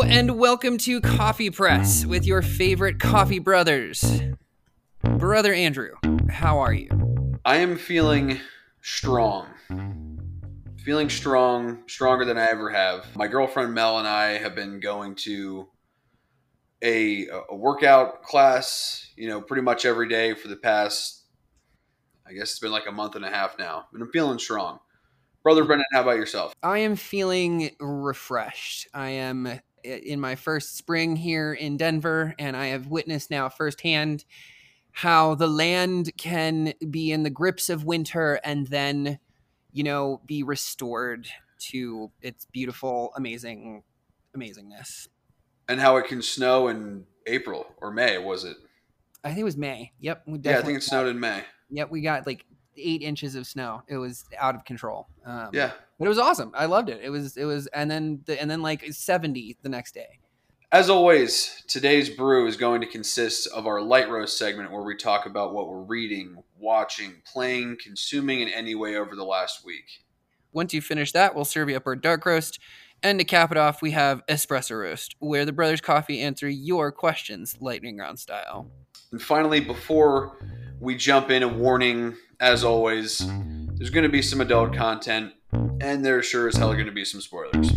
and welcome to Coffee Press with your favorite coffee brothers. Brother Andrew, how are you? I am feeling strong. Feeling strong, stronger than I ever have. My girlfriend Mel and I have been going to a workout class, pretty much every day for the past, I guess it's been like a month and a half now. And I'm feeling strong. Brother Brendan, how about yourself? I am feeling refreshed. I am in my first spring here in Denver, and I have witnessed now firsthand how the land can be in the grips of winter and then, be restored to its beautiful, amazingness. And how it can snow in April or May, was it? I think it was May. Yep, we Yeah, I definitely think it snowed in May. Yep, we got like 8 inches of snow. It was out of control. Yeah. But it was awesome. I loved it. It was, and then like 70 the next day. As always, today's brew is going to consist of our light roast segment where we talk about what we're reading, watching, playing, consuming in any way over the last week. Once you finish that, we'll serve you up our dark roast. And to cap it off, we have espresso roast, where the Brothers Coffee answer your questions lightning round style. And finally, before we jump in, a warning, as always, there's going to be some adult content, and there sure as hell are going to be some spoilers.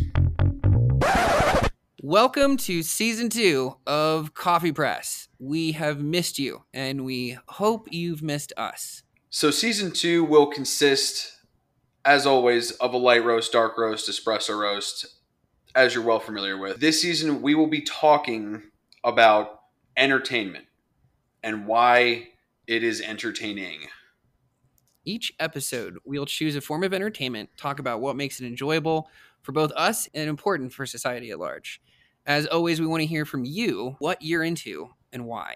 Welcome to Season 2 of Coffee Press. We have missed you, and we hope you've missed us. So Season 2 will consist, as always, of a light roast, dark roast, espresso roast, as you're well familiar with. This season, we will be talking about entertainment and why it is entertaining. Each episode, we'll choose a form of entertainment, talk about what makes it enjoyable for both us and important for society at large. As always, we want to hear from you what you're into and why.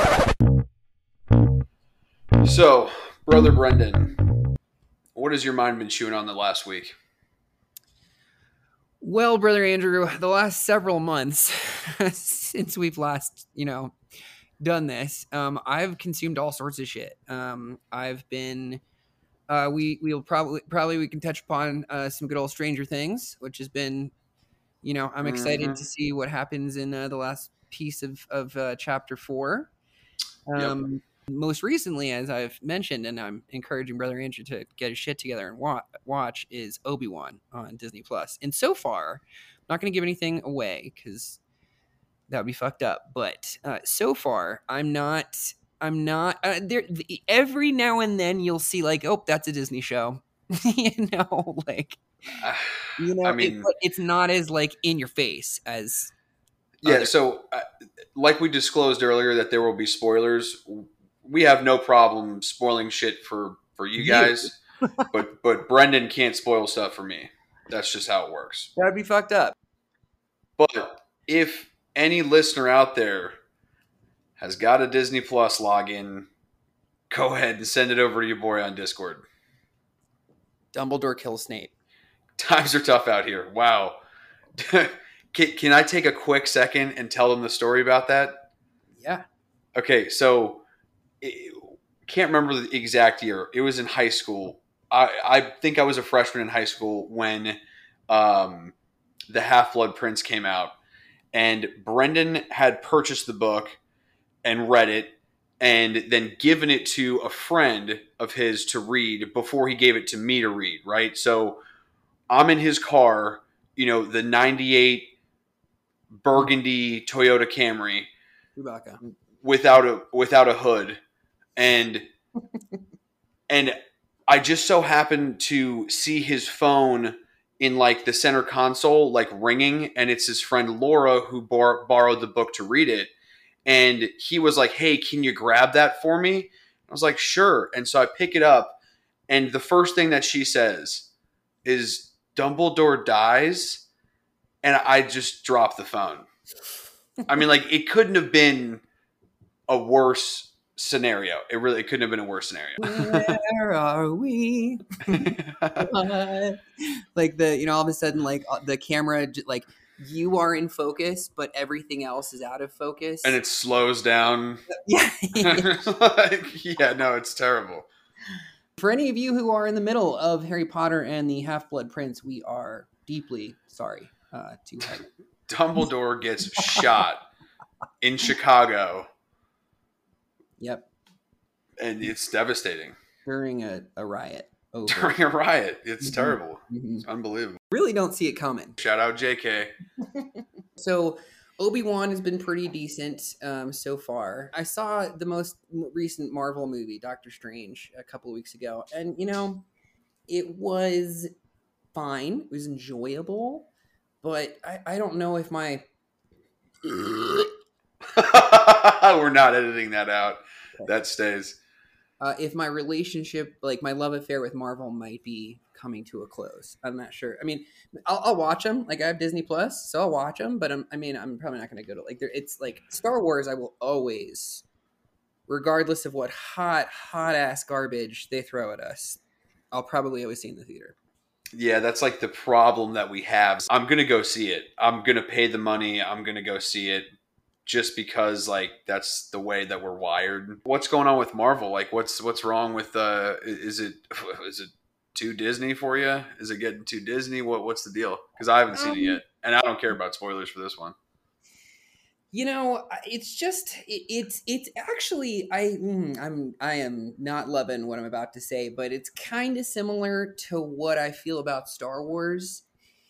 So, Brother Brendan, what has your mind been chewing on the last week? Well, Brother Andrew, the last several months since we've last, done this, I've consumed all sorts of shit. I've been, we'll probably we can touch upon some good old Stranger Things, which has been, I'm excited to see what happens in the last piece of chapter 4. Yep. Most recently, as I've mentioned, and I'm encouraging Brother Andrew to get his shit together and watch, is Obi-Wan on Disney Plus. And so far, I'm not going to give anything away because that would be fucked up. But so far, I'm not there. Every now and then, you'll see like, oh, that's a Disney show. I mean, it's not as like in your face as. Yeah. So, like we disclosed earlier, that there will be spoilers. We have no problem spoiling shit for you guys, but Brendan can't spoil stuff for me. That's just how it works. That'd be fucked up. But if any listener out there has got a Disney Plus login, go ahead and send it over to your boy on Discord. Dumbledore kills Snape. Times are tough out here. Wow. Can I take a quick second and tell them the story about that? Yeah. Okay, so can't remember the exact year. It was in high school. I think I was a freshman in high school when the Half-Blood Prince came out. And Brendan had purchased the book and read it and then given it to a friend of his to read before he gave it to me to read, right? So I'm in his car, the 98 burgundy Toyota Camry Chewbacca. without a hood. And I just so happened to see his phone in like the center console, like ringing, and it's his friend Laura who borrowed the book to read it. And he was like, "Hey, can you grab that for me?" I was like, "Sure." And so I pick it up, and the first thing that she says is, "Dumbledore dies," and I just dropped the phone. I mean, like, it couldn't have been a worse scenario. It couldn't have been a worse scenario. Where are we? Like all of a sudden, like the camera, like you are in focus, but everything else is out of focus, and it slows down. Yeah. No, it's terrible. For any of you who are in the middle of Harry Potter and the Half-Blood Prince, we are deeply sorry to have Dumbledore gets shot in Chicago. Yep. And it's devastating. During a riot. During a riot. It's terrible. Mm-hmm. It's unbelievable. Really don't see it coming. Shout out JK. So Obi-Wan has been pretty decent so far. I saw the most recent Marvel movie, Doctor Strange, a couple of weeks ago. And, it was fine. It was enjoyable. But I don't know if my... We're not editing that out. Okay. That stays. If my relationship, like my love affair with Marvel, might be coming to a close. I'm not sure. I mean, I'll watch them. Like I have Disney Plus, so I'll watch them. But I'm probably not going to go to it's like Star Wars. I will always, regardless of what hot ass garbage they throw at us, I'll probably always see in the theater. Yeah, that's like the problem that we have. I'm going to go see it. I'm going to pay the money. I'm going to go see it. Just because, like, that's the way that we're wired. What's going on with Marvel? Like, what's wrong with is it too Disney for you? Is it getting too Disney? What's the deal? Because I haven't seen it yet, and I don't care about spoilers for this one. It's just it's actually I am not loving what I'm about to say, but it's kind of similar to what I feel about Star Wars.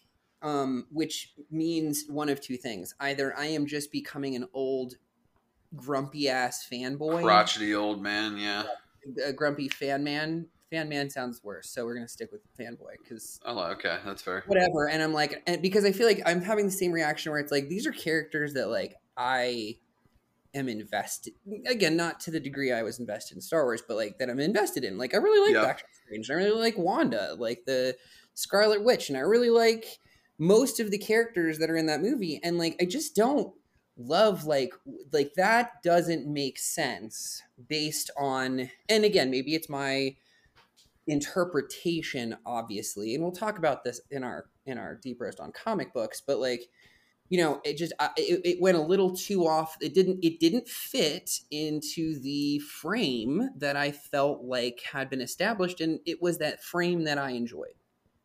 Which means one of two things. Either I am just becoming an old, grumpy ass fanboy. Crotchety old man, yeah. A grumpy fan man. Fan man sounds worse, so we're going to stick with fanboy. Okay, that's fair. Whatever. And I'm like, because I feel like I'm having the same reaction where it's like, these are characters that like I am invested. Again, not to the degree I was invested in Star Wars, but like that I'm invested in. Like I really like Doctor Strange. I really like Wanda, like the Scarlet Witch, and I really like most of the characters that are in that movie. And like I just don't love like that doesn't make sense based on, and again, maybe it's my interpretation, obviously, and we'll talk about this in our deep roast on comic books, but like it just it went a little too off. It didn't fit into the frame that I felt like had been established, and it was that frame that I enjoyed.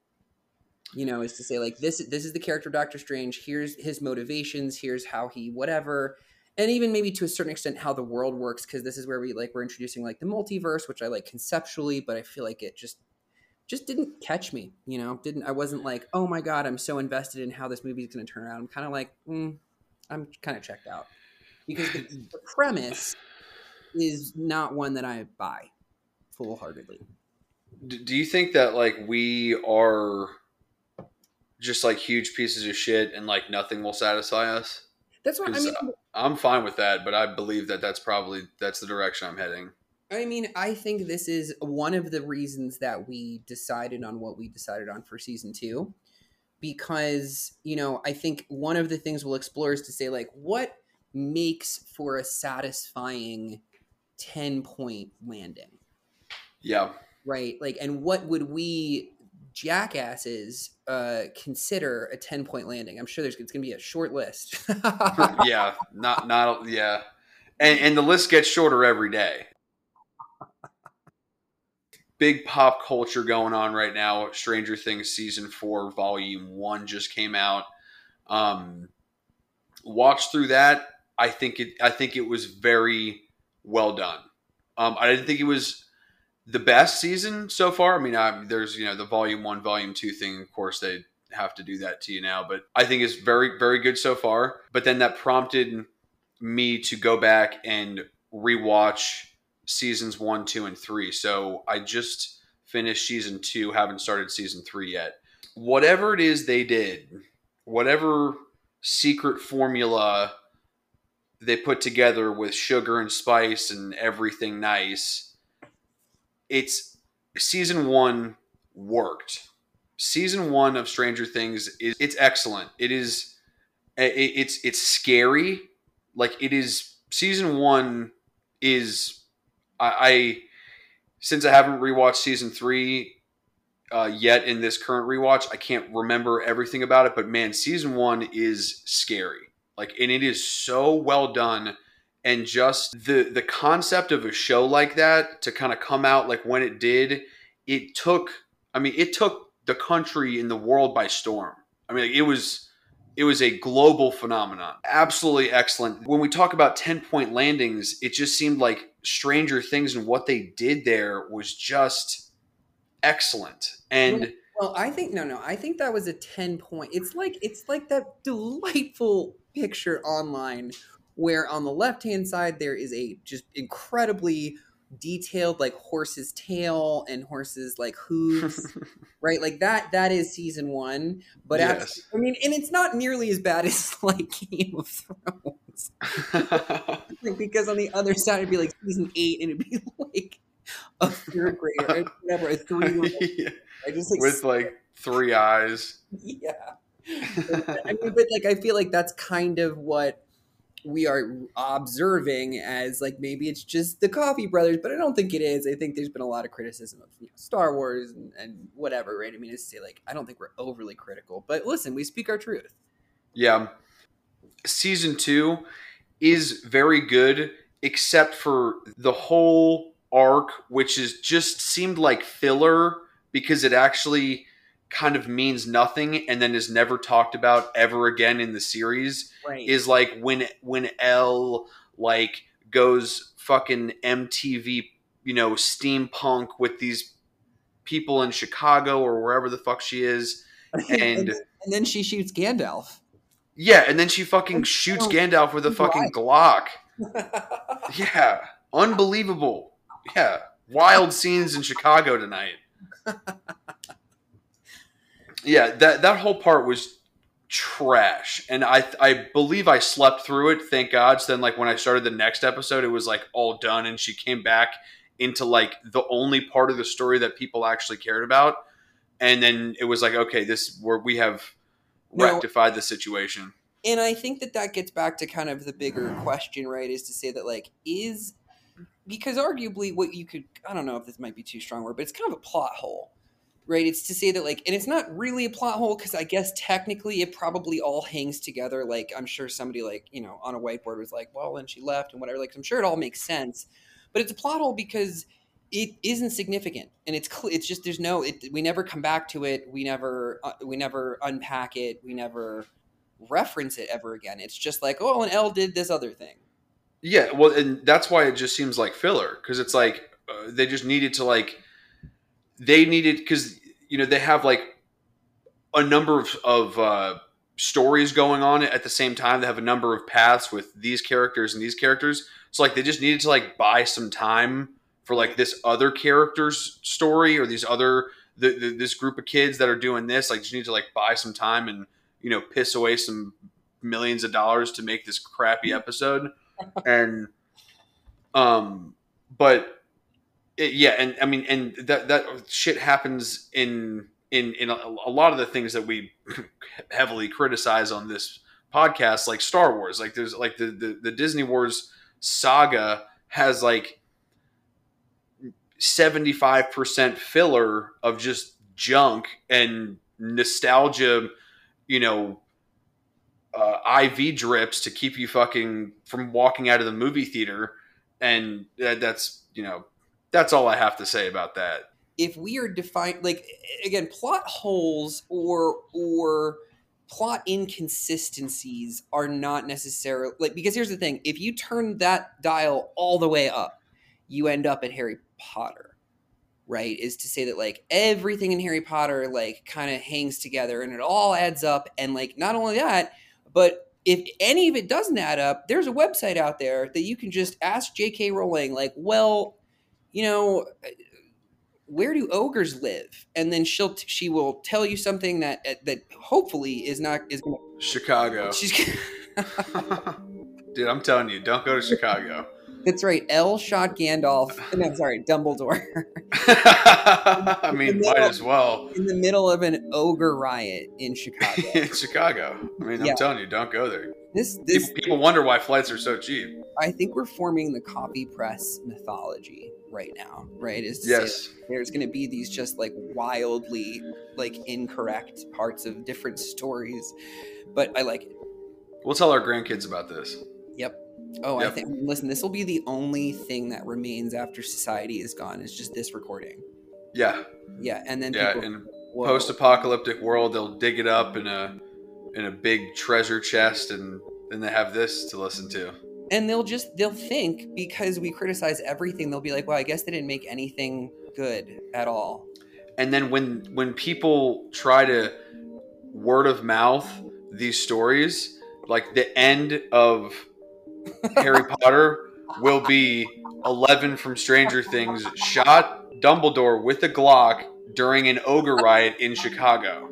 Is to say like this is the character of Doctor Strange. Here's his motivations. Here's how he whatever, and even maybe to a certain extent how the world works, because this is where we're introducing like the multiverse, which I like conceptually, but I feel like it just didn't catch me. I wasn't like, oh my god, I'm so invested in how this movie is going to turn out. I'm kind of like, I'm kind of checked out, because the premise is not one that I buy full-heartedly. Do you think that like we are just like huge pieces of shit and like nothing will satisfy us? That's what I mean. I'm fine with that, but I believe that that's the direction I'm heading. I mean, I think this is one of the reasons that we decided on what we decided on for season 2, because, I think one of the things we'll explore is to say like, what makes for a satisfying 10-point landing? Yeah. Right. Like, and what would we jackasses consider a 10-point landing? I'm sure it's going to be a short list. Yeah, not yeah, and the list gets shorter every day. Big pop culture going on right now. Stranger Things season 4 volume 1 just came out. Watch through that. I think it was very well done. I didn't think it was the best season so far. I mean, there's the volume 1, volume 2 thing. Of course, they have to do that to you now, but I think it's very, very good so far. But then that prompted me to go back and rewatch seasons 1, 2, and 3. So I just finished season 2, haven't started season 3 yet. Whatever it is they did, whatever secret formula they put together with sugar and spice and everything nice, it's season 1 worked. Season 1 of Stranger Things it's excellent. It's scary. Like it is. Season 1 is I since I haven't rewatched season 3 yet in this current rewatch, I can't remember everything about it. But man, season 1 is scary. Like, and it is so well done. And just the concept of a show like that to kind of come out like when it did, it took the country and the world by storm. I mean, it was it was a global phenomenon. Absolutely excellent. When we talk about 10-point landings, it just seemed like Stranger Things and what they did there was just excellent. And well, I think no. I think that was a 10-point. It's like that delightful picture online where on the left-hand side there is a just incredibly detailed like horse's tail and horse's like hooves, right? Like that is season 1, but yes. I mean, and it's not nearly as bad as like Game of Thrones. Because on the other side it'd be like season 8 and it'd be like a third grader or whatever, a 3-year-old. Yeah. I just like with like 3 eyes. Yeah. I mean, but like I feel like that's kind of what we are observing as like maybe it's just the Coffee Brothers, but I don't think it is. I think there's been a lot of criticism of Star Wars and whatever, right? I mean, it's to say like I don't think we're overly critical, but listen, we speak our truth. Yeah. Season 2 is very good, except for the whole arc, which is just seemed like filler because it actually kind of means nothing and then is never talked about ever again in the series. Right. Is like when Elle like goes fucking MTV, steampunk with these people in Chicago or wherever the fuck she is, and then she shoots Gandalf. Yeah, and then she fucking shoots Gandalf with a fucking Glock. Yeah, unbelievable. Yeah, wild scenes in Chicago tonight. Yeah, that whole part was trash, and I believe I slept through it. Thank God. So then, like when I started the next episode, it was like all done, and she came back into like the only part of the story that people actually cared about, and then it was like, okay, this is where we have rectified the situation. And I think that gets back to kind of the bigger question, right? Is to say that like because arguably what you could, I don't know if this might be too strong word, but it's kind of a plot hole. Right, it's to say that like, and it's not really a plot hole because I guess technically it probably all hangs together. Like I'm sure somebody like on a whiteboard was like, well, and she left and whatever. Like I'm sure it all makes sense, but it's a plot hole because it isn't significant and it's just we never come back to it. We never unpack it. We never reference it ever again. It's just like, oh, and Elle did this other thing. Yeah, well, and that's why it just seems like filler because it's like they just needed to like. They needed because they have like a number of stories going on at the same time. They have a number of paths with these characters and these characters. So like they just needed to like buy some time for like this other character's story or these other this group of kids that are doing this. Like just need to like buy some time and piss away some millions of dollars to make this crappy episode. And but. And I mean, and that shit happens in a lot of the things that we heavily criticize on this podcast, like Star Wars. Like there's like the Disney Wars saga has like 75% filler of just junk and nostalgia, IV drips to keep you fucking from walking out of the movie theater, and that's That's all I have to say about that. If we are defined, like, again, plot holes or plot inconsistencies are not necessarily, like, because here's the thing. If you turn that dial all the way up, you end up at Harry Potter, right? Is to say that, like, everything in Harry Potter, like, kind of hangs together and it all adds up. And, like, not only that, but if any of it doesn't add up, there's a website out there that you can just ask J.K. Rowling, like, well, where do ogres live? And then she will tell you something that hopefully is going to Chicago. Dude, I'm telling you, don't go to Chicago. That's right. Elle shot Gandalf. No, sorry, Dumbledore. I mean, might as well. In the middle of an ogre riot in Chicago. In Chicago. I mean, I'm telling you, don't go there. People wonder why flights are so cheap. I think we're forming the copy press mythology right now, right? Yes. There's going to be these just like wildly like incorrect parts of different stories, but I like it. We'll tell our grandkids about this. Yep. Oh, yep. I think, listen, this will be the only thing that remains after society is gone is just this recording. Yeah. Yeah. And then in a post-apocalyptic world, they'll dig it up in a in a big treasure chest, and then they have this to listen to. And they'll think, because we criticize everything, they'll be like, well, I guess they didn't make anything good at all. And then when people try to word of mouth these stories, like the end of Harry Potter will be 11 from Stranger Things shot Dumbledore with a Glock during an ogre riot in Chicago.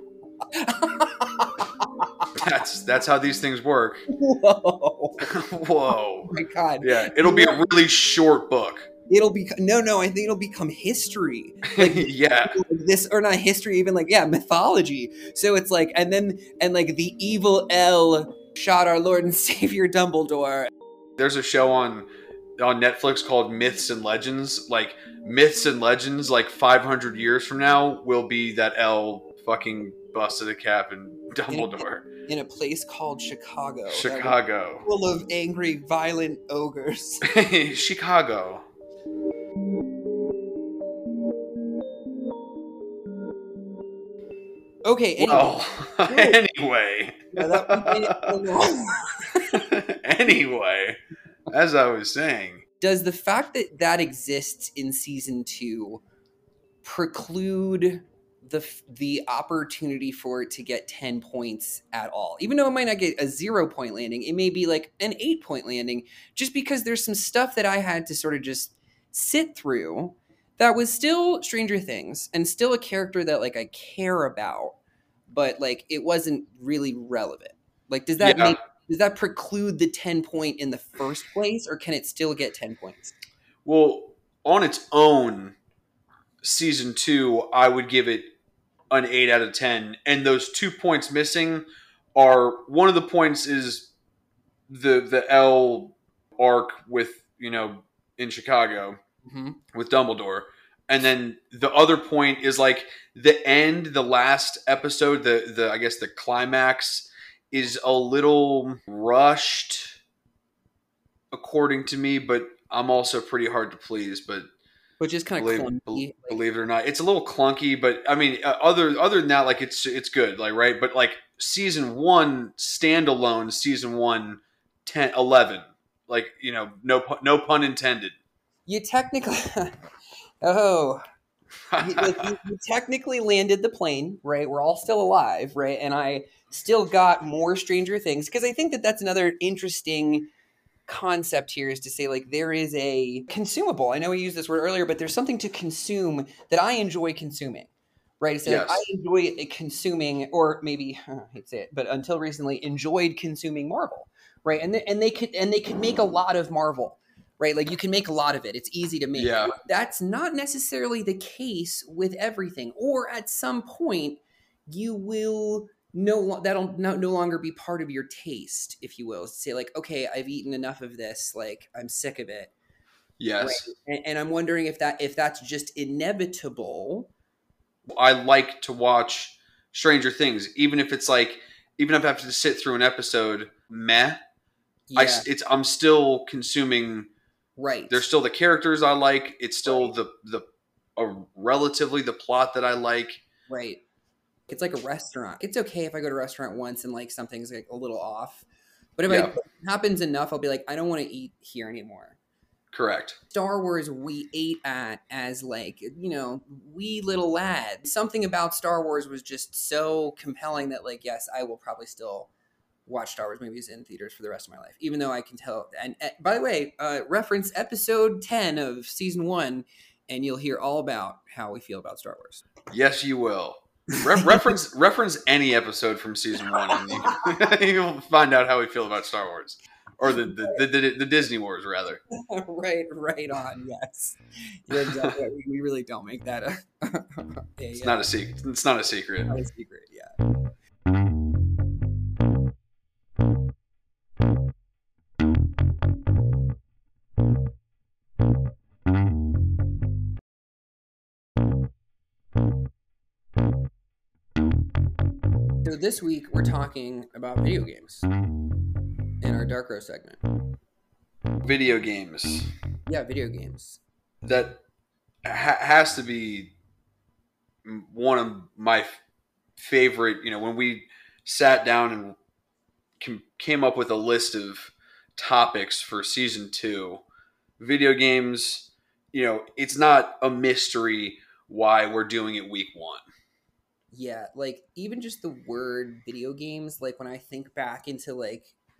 That's how these things work. Whoa. Whoa. Oh my God. Yeah, it'll be a really short book. It'll be no. I think it'll become history. Like, yeah, this, or not history, even like mythology. So it's like, and like the evil L shot our Lord and Savior Dumbledore. There's a show on Netflix called Myths and Legends. Like Myths and Legends, like 500 years from now, will be that L fucking busted a cap in Dumbledore in a place called Chicago. Chicago, full of angry, violent ogres. Chicago. Okay. Anyway. Well, anyway, as I was saying, does the fact that exists in season 2 preclude the opportunity for it to get 10 points at all? Even though it might not get a 0-point landing, it may be like an 8-point landing, just because there's some stuff that I had to sort of just sit through that was still Stranger Things and still a character that like I care about, but like it wasn't really relevant. Like, does that preclude the 10-point in the first place, or can it still get 10 points? Well, on its own, season 2, I would give it an 8 out of 10. And those 2 points missing are, one of the points is the L arc with, in Chicago with Dumbledore. And then the other point is like the end, the last episode, the I guess the climax is a little rushed, according to me, but I'm also pretty hard to please. But which is kind of clunky. Believe it or not, it's a little clunky. But I mean, other than that, like it's good, like right. But like season 1 standalone, season 1, 10, 11, like no pun intended. You technically, you technically landed the plane, right? We're all still alive, right? And I still got more Stranger Things, because I think that's another interesting concept here, is to say like there is a consumable. I know we used this word earlier, but there's something to consume that I enjoy consuming, right? So yes. I enjoy consuming, or maybe I hate to say it, but until recently enjoyed consuming Marvel, right? And they could make a lot of Marvel. Right, like you can make a lot of it. It's easy to make. Yeah. That's not necessarily the case with everything. Or at some point, you will that'll no longer be part of your taste, if you will. Say like, okay, I've eaten enough of this. Like I'm sick of it. Yes. Right? And I'm wondering if that's just inevitable. I like to watch Stranger Things, even if it's like, even if I have to sit through an episode, meh. Yeah. I'm still consuming. Right. There's still the characters I like. It's still relatively the plot that I like. Right. It's like a restaurant. It's okay if I go to a restaurant once and like something's like a little off. But if it happens enough, I'll be like, I don't want to eat here anymore. Correct. Star Wars we ate at as like, wee little lad. Something about Star Wars was just so compelling that like, yes, I will probably still watch Star Wars movies in theaters for the rest of my life, even though I can tell. And by the way, reference episode 10 of season 1, and you'll hear all about how we feel about Star Wars. Yes, you will. Reference any episode from season 1, and you'll find out how we feel about Star Wars, or the Disney Wars, rather. right on. Yes, we really don't make that it's not a secret. It's not a secret. Not a secret. Yeah. So this week we're talking about video games in our Dark Row segment. Video games. Yeah, video games. That has to be one of my favorite. When we sat down and came up with a list of topics for season 2. Video games, it's not a mystery why we're doing it week 1. Yeah, like even just the word video games, like when I think back into like,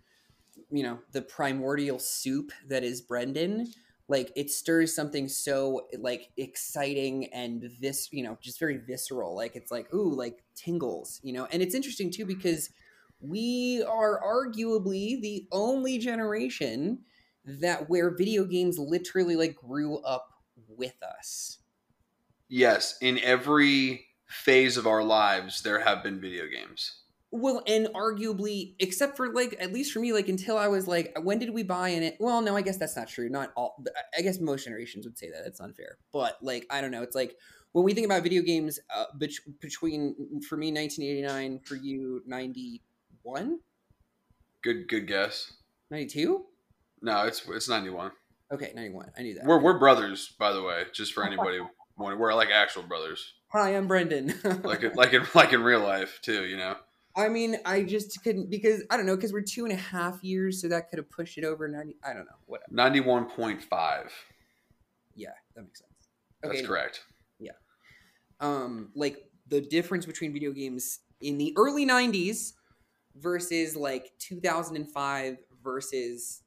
the primordial soup that is Brendan, like it stirs something so like exciting and just very visceral. Like it's like, ooh, like tingles, and it's interesting too because we are arguably the only generation that where video games literally like grew up with us. Yes, in every phase of our lives, there have been video games. Well, and arguably, except for like, at least for me, like until I was like, when did we buy in it? Well, no, I guess that's not true. Not all. I guess most generations would say that. It's unfair. But like, I don't know. It's like when we think about video games, between for me 1989, for you 91, Good guess. 92. No, it's 91. Okay, 91. I knew that. We're brothers, by the way, just for anybody wondering. We're like actual brothers. Hi, I'm Brendan. like in real life too. I mean, I just couldn't because I don't know because we're 2.5 years, so that could have pushed it over 90. I don't know, whatever. 91.5. Yeah, that makes sense. Okay, that's correct. Yeah, like the difference between video games in the early 90s versus like 2005 versus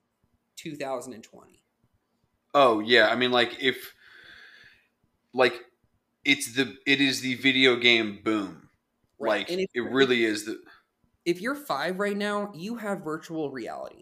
2020. Oh yeah, I mean like if like it is the video game boom. Right. Like it really is the. If you're 5 right now, you have virtual reality.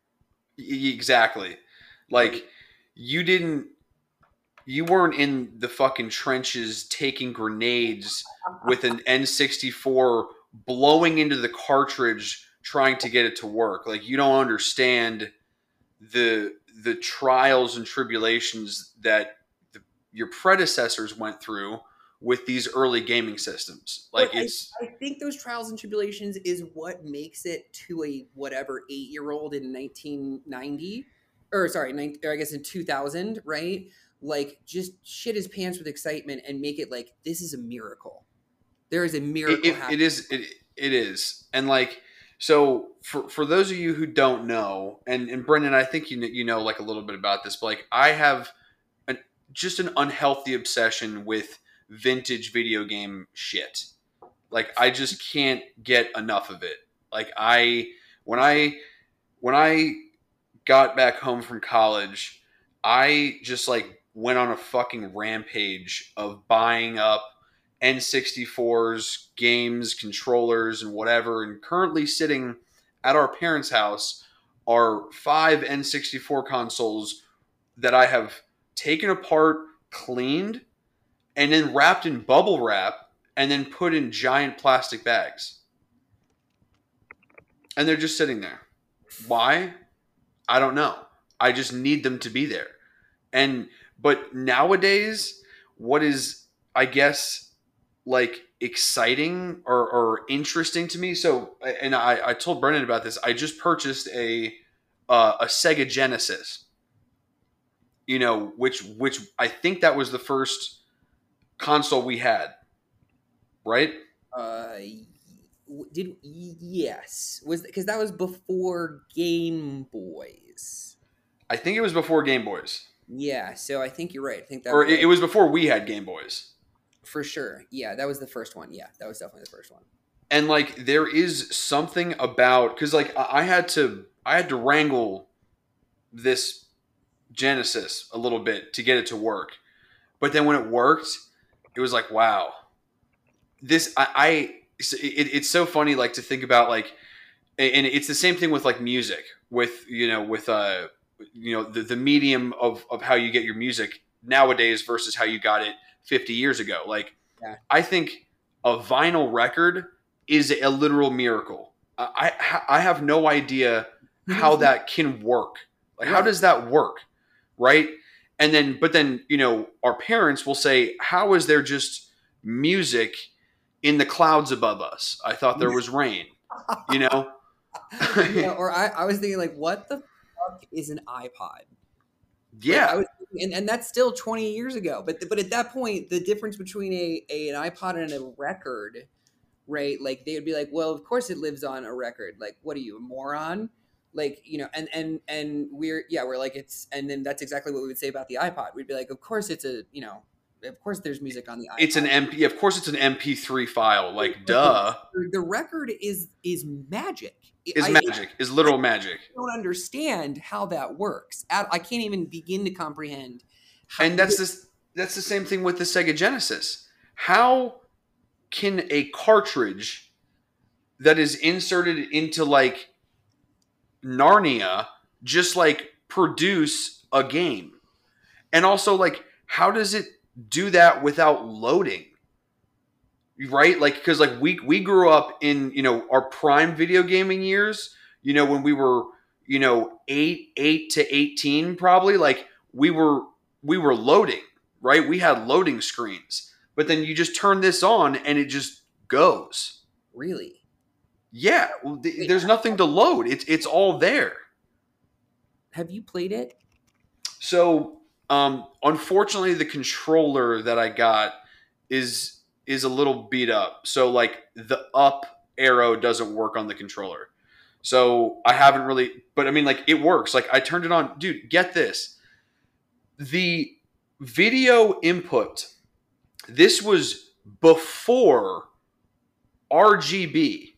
Exactly. Like you weren't in the fucking trenches taking grenades with an N64 blowing into the cartridge trying to get it to work. Like you don't understand the trials and tribulations that your predecessors went through with these early gaming systems. Like I think those trials and tribulations is what makes it to a whatever 8-year-old in 1990 or sorry, I guess in 2000, right? Like just shit his pants with excitement and make it like this is a miracle. There is a miracle happening. It is. And like so for those of you who don't know, and Brendan, I think you know like a little bit about this, but like I have just an unhealthy obsession with vintage video game shit. Like I just can't get enough of it. Like when I got back home from college, I just like went on a fucking rampage of buying up N64s, games, controllers, and whatever. And currently sitting at our parents' house are 5 N64 consoles that I have taken apart, cleaned, and then wrapped in bubble wrap, and then put in giant plastic bags. And they're just sitting there. Why? I don't know. I just need them to be there. But nowadays, what is, I guess, like exciting or interesting to me. So, and I told Brendan about this. I just purchased a Sega Genesis. Which I think that was the first console we had, right? Yes, was because that was before Game Boys. I think it was before Game Boys. Yeah, so I think you're right. I think that, or it was before we had Game Boys. For sure, yeah, that was the first one. Yeah, that was definitely the first one. And like, there is something about because like I had to wrangle this Genesis a little bit to get it to work, but then when it worked, it was like, wow, this it's so funny like to think about like, and it's the same thing with like music with the medium of how you get your music nowadays versus how you got it 50 years ago. Like, yeah. I think a vinyl record is a literal miracle. I have no idea how that can work. Like, how does that work? Right. But then, our parents will say, how is there just music in the clouds above us? I thought there was rain, Or I was thinking like, what the fuck is an iPod? Yeah. Like, and that's still 20 years ago. But at that point, the difference between an iPod and a record right? Like they would be like, well, of course it lives on a record. Like, what are you, a moron? Like, and we're like, it's, and then that's exactly what we would say about the iPod. We'd be like, of course it's a, of course there's music on the It's an iPod. MP. Of course, it's an MP3 file. Like, But duh. the record is magic. Is magic. Is I literal magic. don't understand how that works. I can't even begin to comprehend how. And that's the same thing with the Sega Genesis. How can a cartridge that is inserted into like Narnia just like produce a game? And also like how does it do that without loading? Right? Like cuz like we grew up in, our prime video gaming years, when we were, 8 to 18 probably, like we were loading, right? We had loading screens. But then you just turn this on and it just goes. Really? Yeah, well, there's nothing to load. It's all there. Have you played it? So, unfortunately, the controller that I got is a little beat up. So, like the up arrow doesn't work on the controller. So I haven't really, but I mean, like it works. Like I turned it on, dude. Get this: the video input. This was before RGB.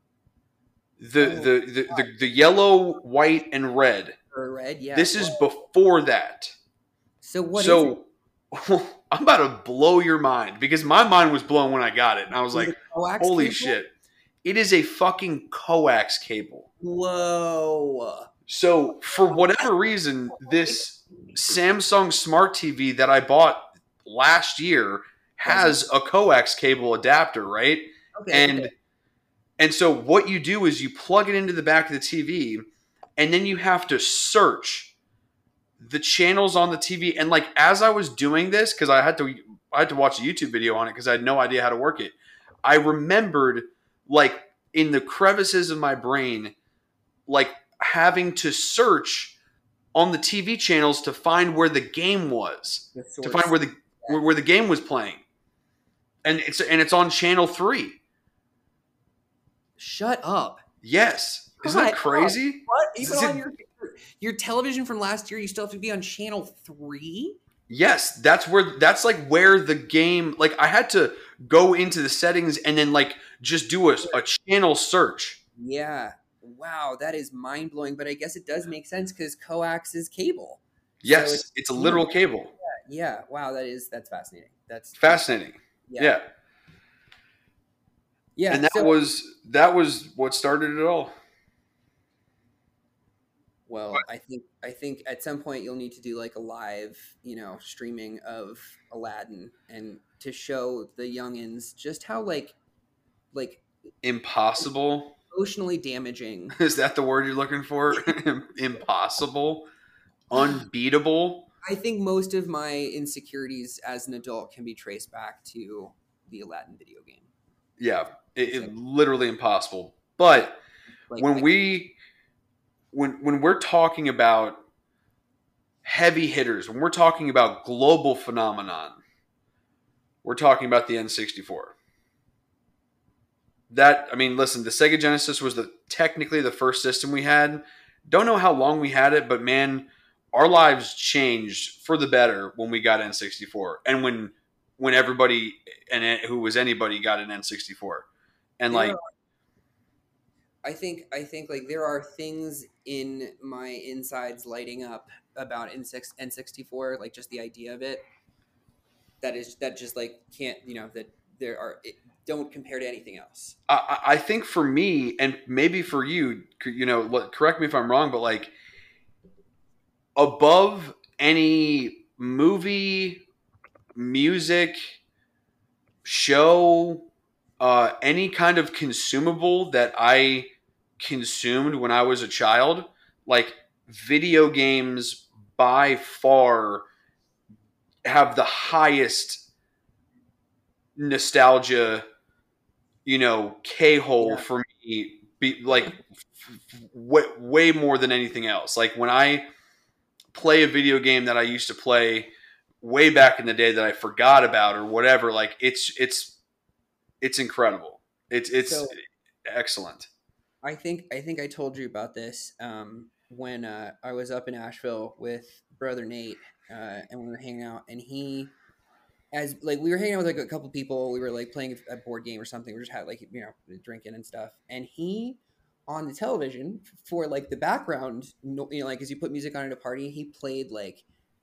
The yellow, white, and red. Or red? Yeah. This is before that. So what is So I'm about to blow your mind because my mind was blown when I got it, and I was it? Is like, it a coax "Holy cable? shit!" It is a fucking coax cable. Whoa. So for whatever reason, this Samsung Smart TV that I bought last year has a coax cable adapter, right? Okay. And okay. and so what you do is you plug it into the back of the TV, and then you have to search the channels on the TV. And like as I was doing this, because I had to watch a YouTube video on it because I had no idea how to work it. I remembered like in the crevices of my brain, like having to search on the TV channels to find where the game was, The to source. find where the game was playing, and it's on channel 3. Shut up. Yes, isn't that crazy? What? Even on your television from last year, you still have to be on channel 3? Yes, that's like where the game. Like I had to go into the settings and then like just do a channel search. Yeah. Wow, that is mind blowing. But I guess it does make sense because coax is cable. Yes, So it's a literal cable. Yeah. Wow, that's fascinating. That's Fascinating. Yeah. Yeah. And that was what started it all. Well, I think at some point you'll need to do like a live, streaming of Aladdin and to show the youngins just how like Impossible. emotionally damaging. Is that the word you're looking for? Impossible. Unbeatable. I think most of my insecurities as an adult can be traced back to the Aladdin video game. Yeah, it literally impossible. But Like, when we're talking about heavy hitters, when we're talking about global phenomenon, we're talking about the N64. That, I mean, listen, the Sega Genesis was technically the first system we had. Don't know how long we had it, but man, our lives changed for the better when we got N64, and when everybody and who was anybody got an N64, and like. I think like there are things in my insides lighting up about N64, like just the idea of it. That just like can't, that there are don't compare to anything else. I think for me and maybe for you, correct me if I'm wrong, but like above any movie, music, show, any kind of consumable that I consumed when I was a child, like video games by far have the highest nostalgia, K-hole for me, way more than anything else. Like when I play a video game that I used to play way back in the day that I forgot about or whatever, like it's incredible. It's So excellent. I think I told you about this when I was up in Asheville with brother Nate, and we were hanging out, and he, as like we were hanging out with like a couple people, we were like playing a board game or something. We just had like drinking and stuff, and he on the television for like the background, like as you put music on at a party, he played like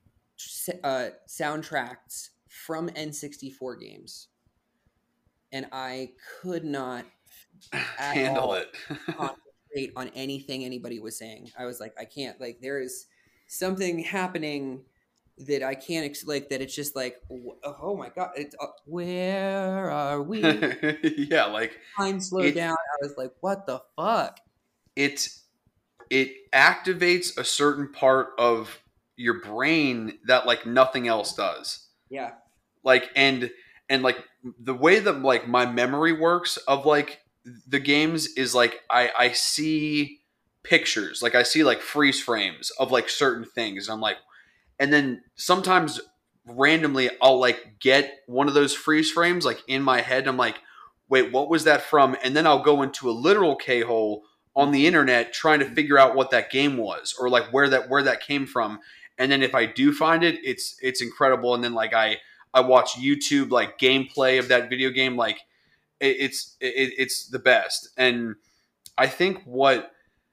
soundtracks from N64 games, and I could not at Handle all it. concentrate on anything anybody was saying. I was like, I can't. Like, there is something happening that I can't like. That it's just like, oh my god, it's where are we? Yeah, like Time slowed it down. I was like, what the fuck? it it activates a certain part of your brain that like nothing else does. Yeah. Like and like the way that like my memory works of like the games is like I see pictures, like I see like freeze frames of like certain things, and I'm like, and then sometimes randomly I'll like get one of those freeze frames like in my head. And I'm like, wait, what was that from? And then I'll go into a literal K-hole on the internet trying to figure out what that game was or like where that came from. And then if I do find it, it's incredible. And then like I watch YouTube like gameplay of that video game. Like it's the best. And I think what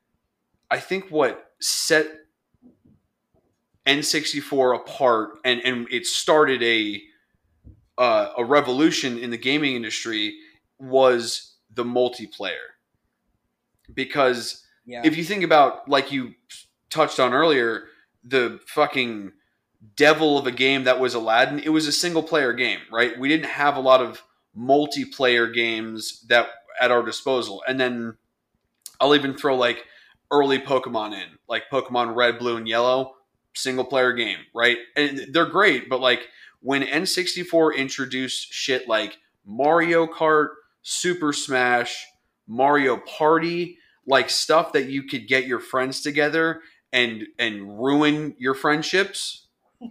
set N64 apart, and it started a revolution in the gaming industry, was the multiplayer. Because Yeah. if you think about, like you touched on earlier, the fucking devil of a game that was Aladdin, it was a single player game, right? We didn't have a lot of multiplayer games that at our disposal. And then I'll even throw like early Pokemon in, like Pokemon Red, Blue, and Yellow, single player game, right? And they're great, but like when N64 introduced shit like Mario Kart, Super Smash, Mario Party, like stuff that you could get your friends together and ruin your friendships,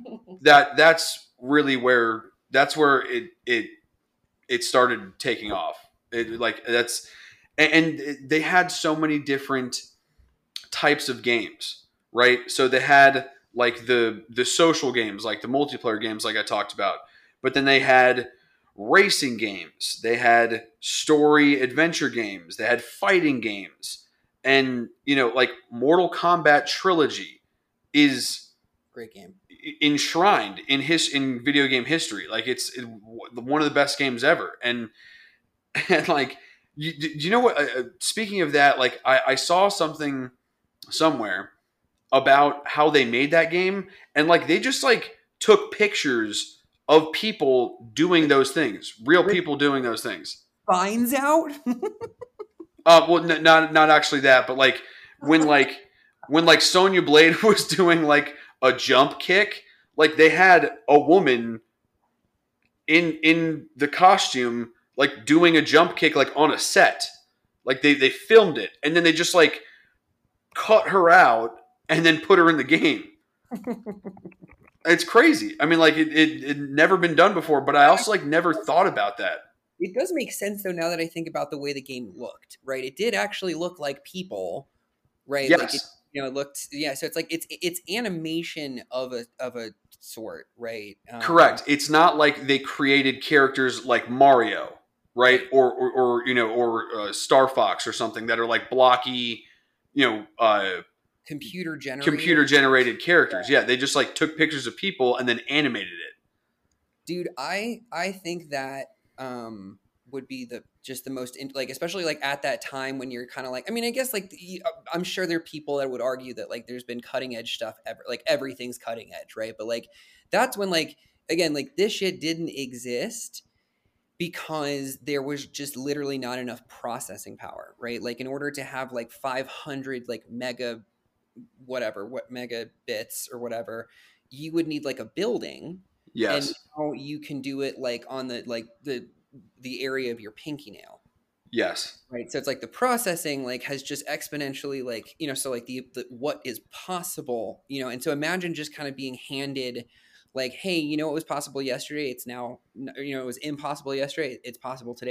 that's where it started taking off. It like that's and they had so many different types of games, right? So they had like the social games, like the multiplayer games, like I talked about, but then they had racing games, they had story adventure games, they had fighting games, and like Mortal Kombat Trilogy is Great game. enshrined in video game history. Like it's one of the best games ever, and like you know what? Speaking of that, like I saw something somewhere about how they made that game, and like they just like took pictures of people doing those things, real Rip people doing those things. Finds out. Well, not actually that, but when like when like Sonya Blade was doing like a jump kick, like they had a woman in the costume like doing a jump kick like on a set, like they filmed it, and then they just like cut her out and then put her in the game. It's crazy. I mean, like it never been done before, but I also like never thought about that. It does make sense though now that I think about the way the game looked, right? It did actually look like people, right? Like it, Yes, it looked, yeah. So it's like it's animation of a sort, right? correct. It's not like they created characters like Mario, right? Right. Or Star Fox or something that are like blocky, you know, uh, Computer generated. computer generated characters. Yeah, they just like took pictures of people and then animated it. Dude, I think that would be the just the most like, especially like at that time when you're kind of like, I mean, I guess like I'm sure there are people that would argue that like there's been cutting edge stuff ever, like everything's cutting edge, right? But like that's when like again like this shit didn't exist because there was just literally not enough processing power, right? Like in order to have like 500 like mega whatever, what megabits or whatever, you would need like a building, and Yes, now you can do it like on the like the area of your pinky nail, yes, right? So it's like the processing like has just exponentially like so like the what is possible, and so imagine just kind of being handed like, hey, what was possible yesterday, it's now, it was impossible yesterday, it's possible today.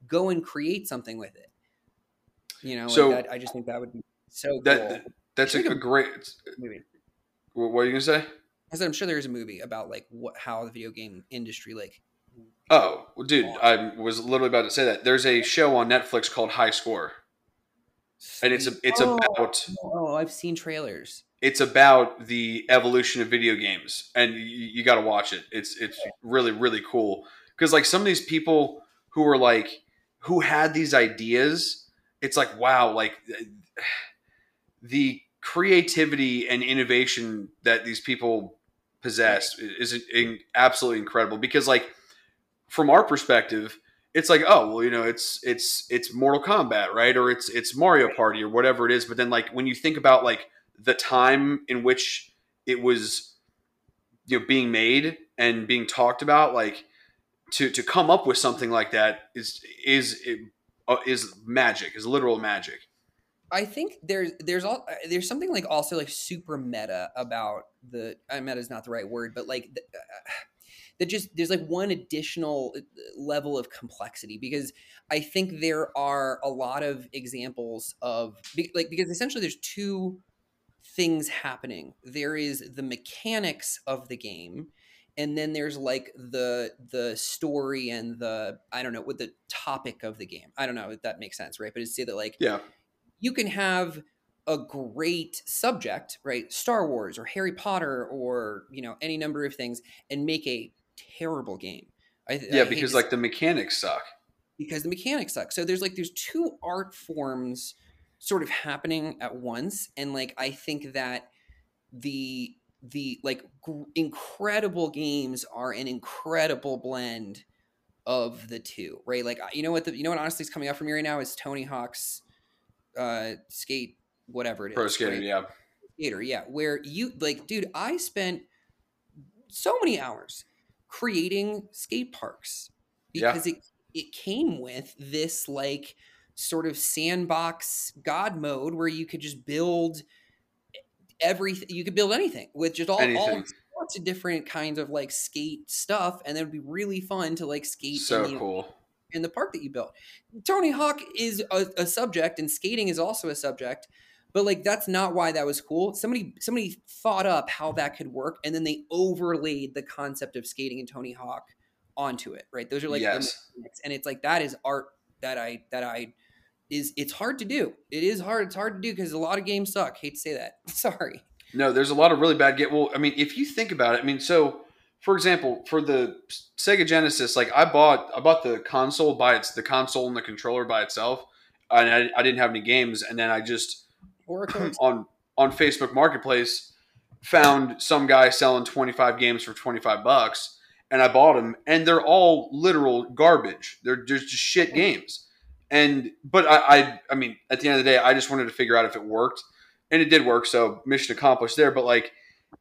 go and create something with it. You know, like So that. I just think that would be so cool. that that's Like a a great. movie. What are you gonna say? I said I'm sure there is a movie about like how the video game industry like Oh, well, dude, launched. I was literally about to say that. There's a show on Netflix called High Score, and Sweet. it's Oh, about I've seen trailers. the evolution of video games, and you got to watch it. It's really really cool because like some of these people who are like who had these ideas, it's like wow, like the creativity and innovation that these people Right. possess is absolutely incredible because like from our perspective it's like oh well it's Mortal Kombat, right, or it's Mario Right. Party or whatever it is, but then like when you think about like the time in which it was being made and being talked about, like to come up with something like that is magic, is literal magic. I think there's something like also like super meta about the meta is not the right word, but like that just there's like one additional level of complexity because I think there are a lot of examples of like because essentially there's two things happening. There is the mechanics of the game, and then there's like the story and the I don't know what the topic of the game. I don't know if that makes sense, right? But it's say that like Yeah, you can have a great subject, right? Star Wars or Harry Potter or any number of things, and make a terrible game. yeah, I hate because to say like the mechanics suck. because the mechanics suck. So there's two art forms sort of happening at once, and like I think that the like incredible games are an incredible blend of the two, right? Like you know what honestly is coming up for me right now is Tony Hawk's skate whatever it Pro is, skater, right? yeah. Skater, yeah. Where you like, dude, I spent so many hours creating skate parks Yeah. because it came with this like sort of sandbox god mode where you could just build everything, you could build anything with just all Anything. sorts of different kinds of like skate stuff, and then it'd be really fun to like skate in So the cool. park that you built. Tony Hawk is a subject, and skating is also a subject, but like that's not why that was cool. Somebody thought up how that could work, and then they overlaid the concept of skating and Tony Hawk onto it. Right? Those are like the Yes. mechanics, and it's like that is art that I is it's hard to do. It is hard. It's hard to do because a lot of games suck. Hate to say that. Sorry. No, there's a lot of really bad Well, I mean, if you think about it, I mean, so for example, for the Sega Genesis, like I bought the console the console and the controller by itself, and I didn't have any games, and then I just Or a Coke. on Facebook Marketplace found some guy selling 25 games for 25 bucks, and I bought them, and they're all literal garbage. They're just shit games. And but I mean, at the end of the day, I just wanted to figure out if it worked, and it did work. So mission accomplished there. But like,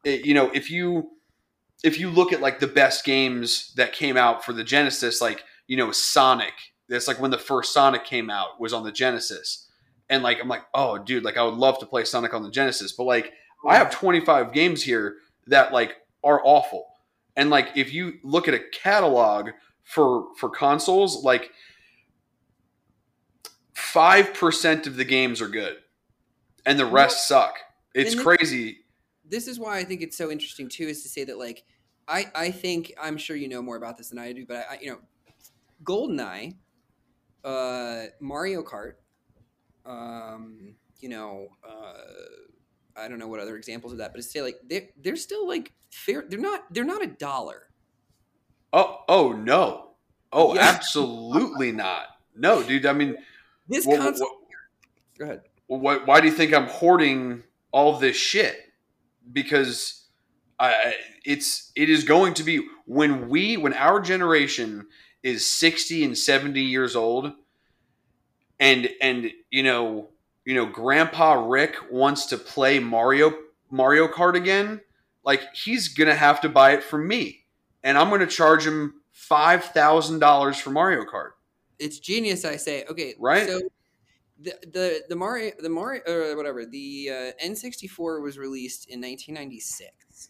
if you look at like the best games that came out for the Genesis, like Sonic. That's like when the first Sonic came out was on the Genesis, and like I'm like, oh dude, like I would love to play Sonic on the Genesis, but like I have 25 games here that like are awful, and like if you look at a catalog for consoles, like 5% of the games are good, and the Well, rest suck. It's and crazy. this is why I think it's so interesting too, is to say that like I think I'm sure you know more about this than I do, but GoldenEye, Mario Kart, um, you know, I don't know what other examples of that, but it's still like they're still like fair. They're not a dollar. Oh no. Oh, Yeah, absolutely not. No, dude. I mean, this what, console. what, Go ahead. why do you think I'm hoarding all of this shit? Because it is going to be when our generation is 60 and 70 years old, and Grandpa Rick wants to play Mario Kart again, like he's gonna have to buy it from me, and I'm gonna charge him $5,000 for Mario Kart, It's genius, I say. Okay, right? so the Mario or whatever the N64 was released in 1996.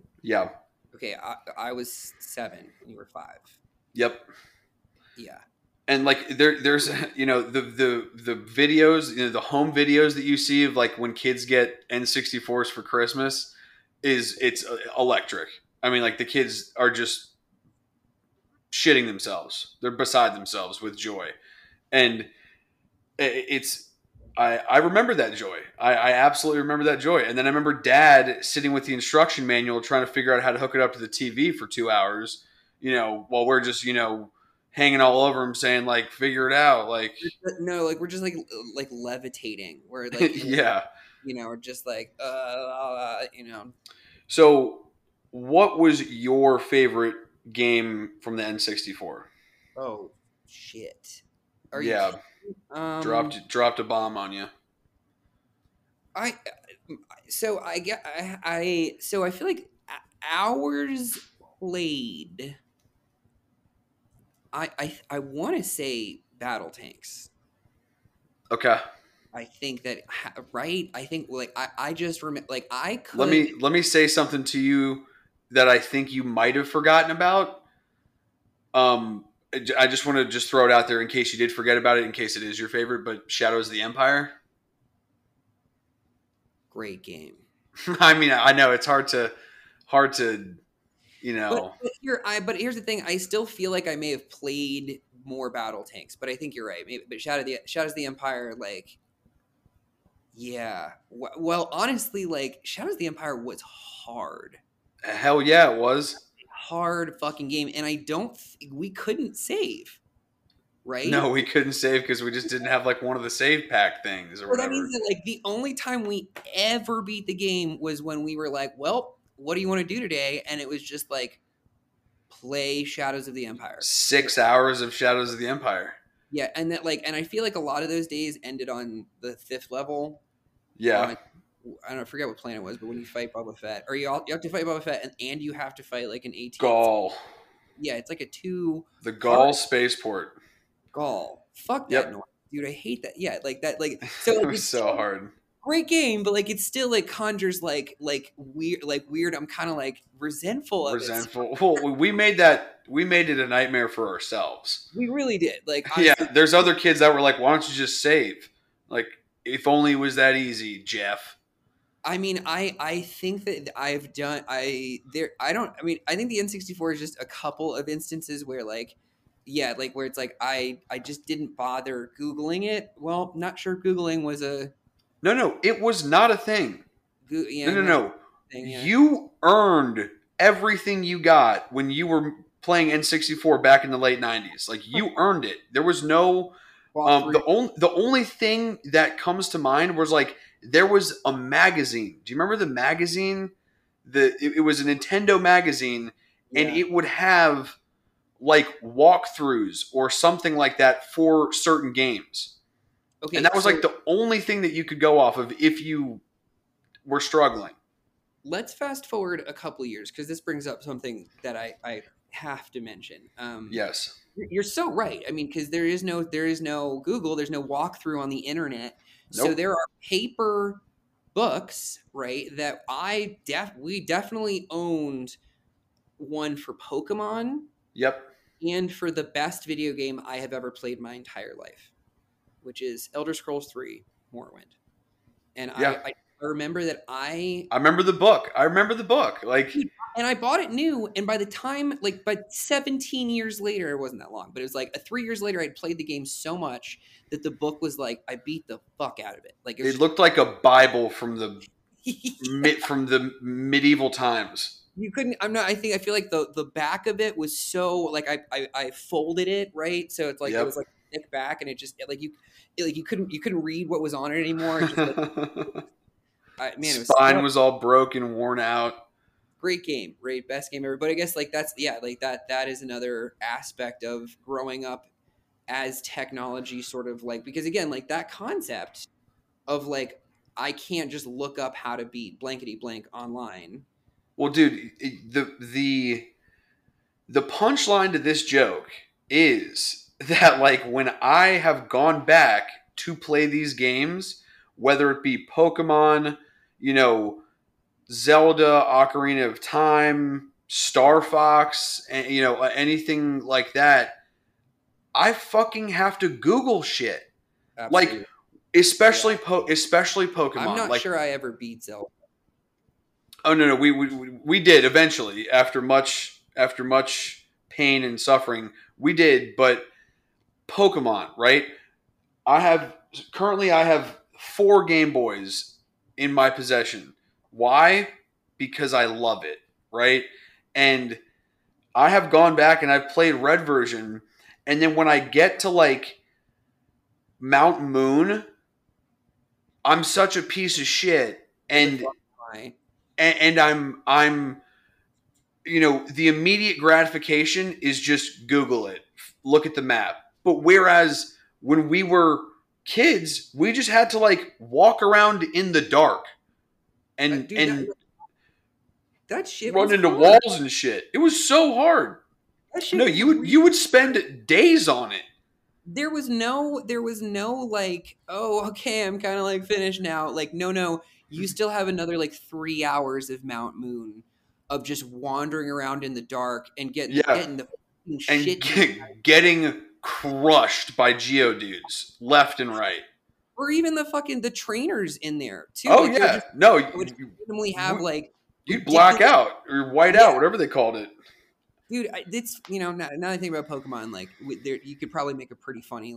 Yeah. Okay, I was 7 and you were 5. Yep. Yeah. and like there's the videos, the home videos that you see of like when kids get N64s for Christmas it's electric. I mean, like the kids are just shitting themselves. They're beside themselves with joy, and it's I remember that joy. I absolutely remember that joy. And then I remember Dad sitting with the instruction manual trying to figure out how to hook it up to the TV for 2 hours, while we're just, hanging all over him saying, like, figure it out. Like, No, like we're just like levitating. We're like, yeah. We're just like, So, what was your favorite game from the N64? Oh shit. Are you Yeah, kidding? dropped a bomb on you. I so I get so I feel like hours played. I want to say Battle Tanks. Okay. I think that right. I think like I just remember like I Let could. me say something to you that I think you might have forgotten about. I just want to just throw it out there in case you did forget about it, in case it is your favorite. But Shadows of the Empire. Great game. I mean, I know it's hard to, But here's the thing. I still feel like I may have played more Battle Tanks, but I think you're right. Maybe, but Shadows of the Empire, like, yeah. Well, honestly, like Shadows of the Empire was hard, Hell yeah, it was. hard fucking game, and we couldn't save, right? No, we couldn't save because we just didn't have like one of the save pack things or Well, that means whatever. that like the only time we ever beat the game was when we were like, well, what do you want to do today? And it was just like play Shadows of the Empire. 6 hours of Shadows of the Empire. Yeah, and and I feel like a lot of those days ended on the fifth level. Yeah. On I don't forget what planet it was, but when you fight Boba Fett, or you have to fight Boba Fett, and you have to fight like an AT. Gaul. Yeah, it's like a two. The Gaul spaceport. Gaul. Fuck that Yep. noise, dude. I hate that. Yeah, like that. Like so. Like, It was it's so hard. great game, but like it still like conjures like weird. I'm kind of like resentful of it. Resentful. Well, we made it a nightmare for ourselves. We really did. Like Yeah, honestly, there's other kids that were like, "Why don't you just save?" Like, if only it was that easy, Jeff. I mean, I think that I've done I don't I mean I think the N64 is just a couple of instances where like yeah like where it's like I just didn't bother googling it. Well, not sure googling was a No, it was not a thing. yeah No. thing, yeah. You earned everything you got when you were playing N64 back in the late '90s. Like, you earned it. There was no the only thing that comes to mind was like there was a magazine. Do you remember the magazine? It was a Nintendo magazine, and Yeah. it would have like walkthroughs or something like that for certain games. Okay, And that was so like the only thing that you could go off of if you were struggling. let's fast forward a couple of years because this brings up something that I have to mention. Yes. You're so right. I mean, because there is no Google, there's no walkthrough on the internet. So Nope. there are paper books, right? That we definitely owned one for Pokemon Yep. and for the best video game I have ever played my entire life, which is Elder Scrolls 3 Morrowind. And Yeah. I remember that I remember the book. Like, and I bought it new, and by the time, like, but 17 years later, it wasn't that long, but it was like 3 years later, I'd played the game so much that the book was like, I beat the fuck out of it. Like, it looked like a Bible from the yeah. from the medieval times. You couldn't. I feel like the back of it was so like I folded it right, so it's like it was Yep. like thick back, and it just you couldn't read what was on it anymore. It just like man, it was Spine was all broken, worn out. great game, great best game ever. But I guess like that's like that is another aspect of growing up as technology sort of like because again like that concept of like I can't just look up how to beat blankety blank online. Well, dude, the punchline to this joke is that like when I have gone back to play these games, whether it be Pokemon, Zelda, Ocarina of Time, Star Fox, and anything like that, I fucking have to Google shit. Like, Absolutely. especially Yeah. especially I'm Pokemon. not Like, sure I ever beat Zelda. oh no, we did eventually after much pain and suffering. We did, but Pokemon, right? I have I have 4 Game Boys in my possession. Why? Because I love it, right? And I have gone back and I've played Red version, and then when I get to like Mount Moon, I'm such a piece of shit, The and fuck am I? I'm the immediate gratification is just Google it, look at the map. But whereas when we were kids, we just had to like walk around in the dark and Dude, and that shit run was into hard. walls and shit. It was so hard. That shit No, was you would spend days on it. there was no like, oh, okay, I'm kind of like finished now. Like, no, you still have another like 3 hours of Mount Moon of just wandering around in the dark and Yeah, getting the fucking and shit beat, getting crushed by Geodudes left and right. or even the trainers in there too. Oh Like they're yeah, just no, would randomly have like you'd black ridiculous. out or white Yeah, out, whatever they called it. dude, it's now that I think about Pokemon, like there you could probably make a pretty funny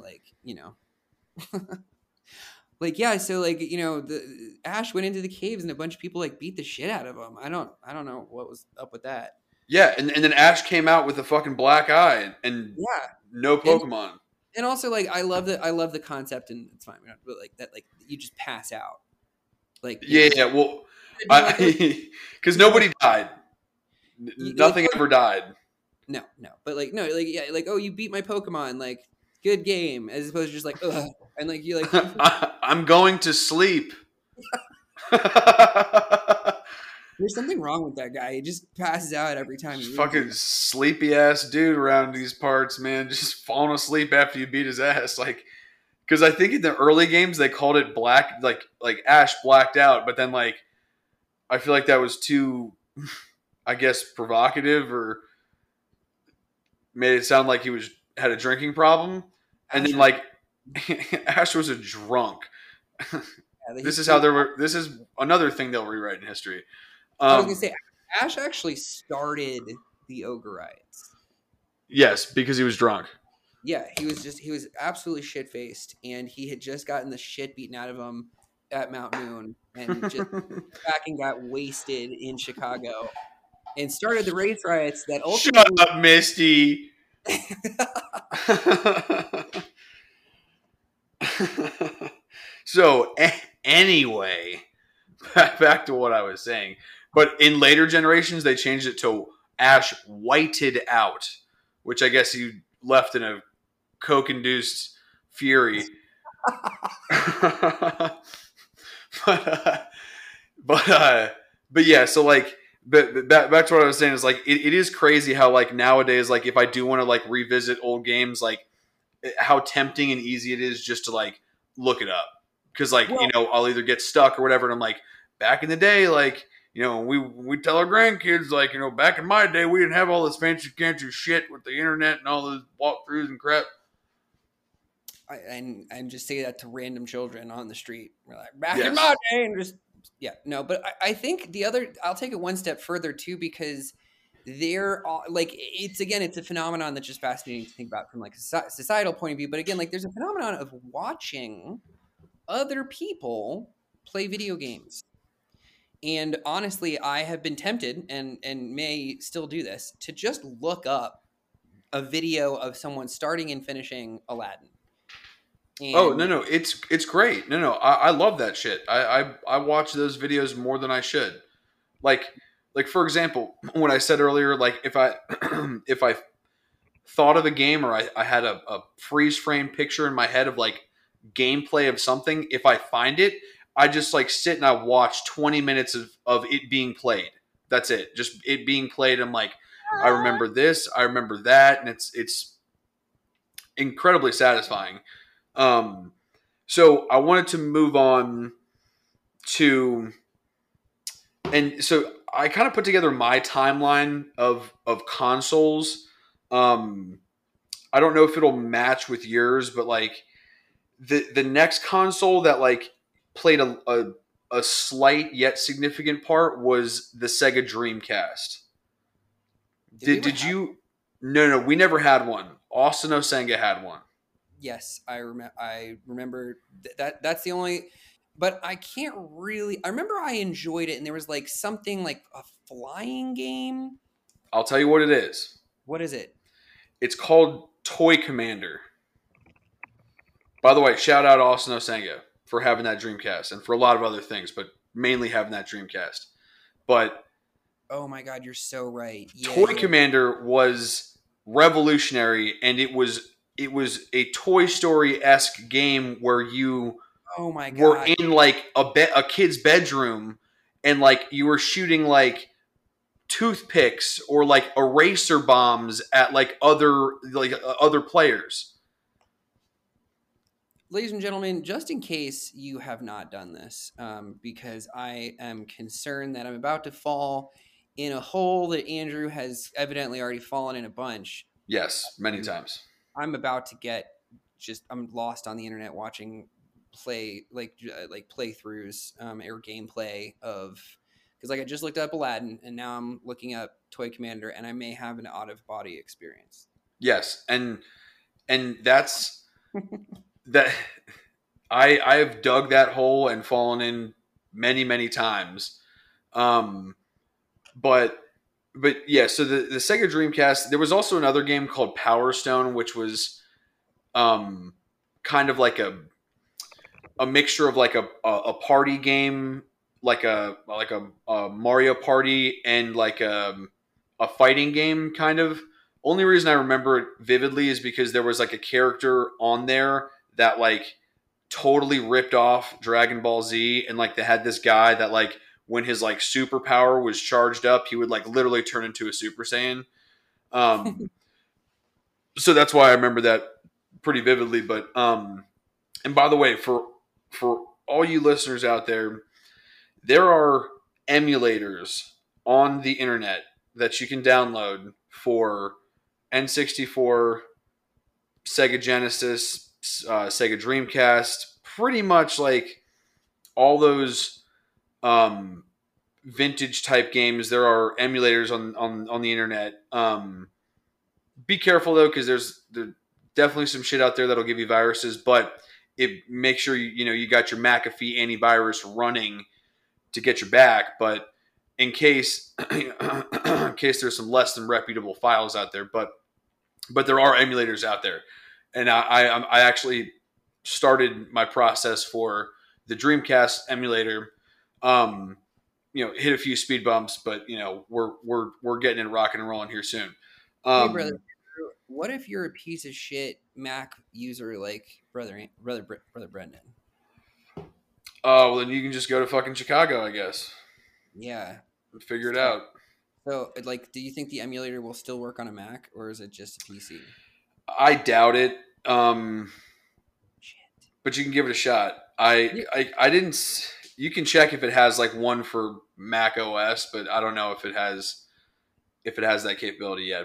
like yeah, so like the Ash went into the caves and a bunch of people like beat the shit out of him. I don't know what was up with that. Yeah, and then Ash came out with a fucking black eye and Yeah, no and Pokemon. and also like I love the concept, and it's fine, but like that, like you just pass out, like Yeah, well, like, oh, because nobody died. like Nothing oh, ever died. no, but like no, like yeah, like oh, you beat my Pokemon, like good game, as opposed to just like ugh, and like you like I'm going to sleep. there's something wrong with that guy. He just passes out every time he Fucking loses. sleepy ass dude around these parts, man. Just falling asleep after you beat his ass. Like, because I think in the early games they called it black, like Ash blacked out, but then like I feel like that was too, I guess, provocative or made it sound like he had a drinking problem, and Ash then was, like Ash was a drunk. yeah, This is how there were. This is another thing they'll rewrite in history. I was gonna Um, say Ash actually started the ogre riots. yes, because he was drunk. Yeah, he was absolutely shit faced, and he had just gotten the shit beaten out of him at Mount Moon, and just back and got wasted in Chicago, and started the race riots that Shut ultimately. up, Misty. So anyway, back to what I was saying. But in later generations, they changed it to Ash whited out, which I guess he left in a coke-induced fury. but but but yeah. So like, but back to what I was saying is like it is crazy how like nowadays like if I do want to like revisit old games like how tempting and easy it is just to like look it up because like Well, I'll either get stuck or whatever and I'm like back in the day like we tell our grandkids like back in my day we didn't have all this fancy shit with the internet and all those walkthroughs and crap. and just say that to random children on the street. We're like, back in Yes. my day, and just yeah, no. But I think I'll take it one step further too, because there are like it's a phenomenon that's just fascinating to think about from like a societal point of view. But again, like there's a phenomenon of watching other people play video games. And honestly, I have been tempted and may still do this to just look up a video of someone starting and finishing Aladdin. Oh no And no, it's great. No, I love that shit. I watch those videos more than I should. Like for example, when I said earlier, like if I if I thought of a game or I had a freeze frame picture in my head of like gameplay of something, if I find it, I just like sit and I watch 20 minutes of it being played. That's it. Just it being played. I'm like, I remember this, I remember that, and it's incredibly satisfying. Um, so I wanted to move on to, and so I kind of put together my timeline of consoles. Um, I don't know if it'll match with yours, but like the next console that like played a slight yet significant part was the Sega Dreamcast. Did we Did ever did have? you? No, we never had one. Austin Osenga had one. Yes, I remember that. That's the only. But I can't really. I remember I enjoyed it, and there was like something like a flying game. I'll tell you what it is. What is it? It's called Toy Commander. By the way, shout out Austin Osenga for having that Dreamcast and for a lot of other things, but mainly having that Dreamcast. But Oh my god, you're so right. Yeah, Toy yeah. Commander was revolutionary, and it was a Toy Story esque game where you Oh my were god. in like a kid's bedroom, and like you were shooting like toothpicks or like eraser bombs at like other players. Ladies and gentlemen, just in case you have not done this, because I am concerned that I'm about to fall in a hole that Andrew has evidently already fallen in a bunch. Yes, many Um, times. I'm about to get I'm lost on the internet watching like playthroughs or gameplay of because like I just looked up Aladdin and now I'm looking up Toy Commander and I may have an out of body experience. Yes, and that's that. I have dug that hole and fallen in many times. Um, but yeah, so the Sega Dreamcast. There was also another game called Power Stone, which was um, kind of like a mixture of like a party game, like a Mario Party and like a fighting game kind of. Only reason I remember it vividly is because there was like a character on there that like totally ripped off Dragon Ball Z, and like they had this guy that like when his like superpower was charged up, he would like literally turn into a Super Saiyan. Um, so that's why I remember that pretty vividly. But and by the way, for all you listeners out there, there are emulators on the internet that you can download for N64, Sega Genesis, Sega Dreamcast, pretty much like all those um, vintage type games. There are emulators on the internet. Be careful though, because there's definitely some shit out there that'll give you viruses, but it make sure you got your McAfee antivirus running to get your back. But in case in case there's some less than reputable files out there, but there are emulators out there, and I actually started my process for the Dreamcast emulator. Um, hit a few speed bumps, but we're getting it rocking and rolling here soon. Hey brother, Um, what if you're a piece of shit Mac user like brother Brendan? well, then you can just go to fucking Chicago, I guess, Yeah. and figure It's it tough. out. So, like, do you think the emulator will still work on a Mac, or is it just a PC? I doubt it, Shit. but you can give it a shot. I didn't. You can check if it has like one for Mac OS, but I don't know if it has that capability yet.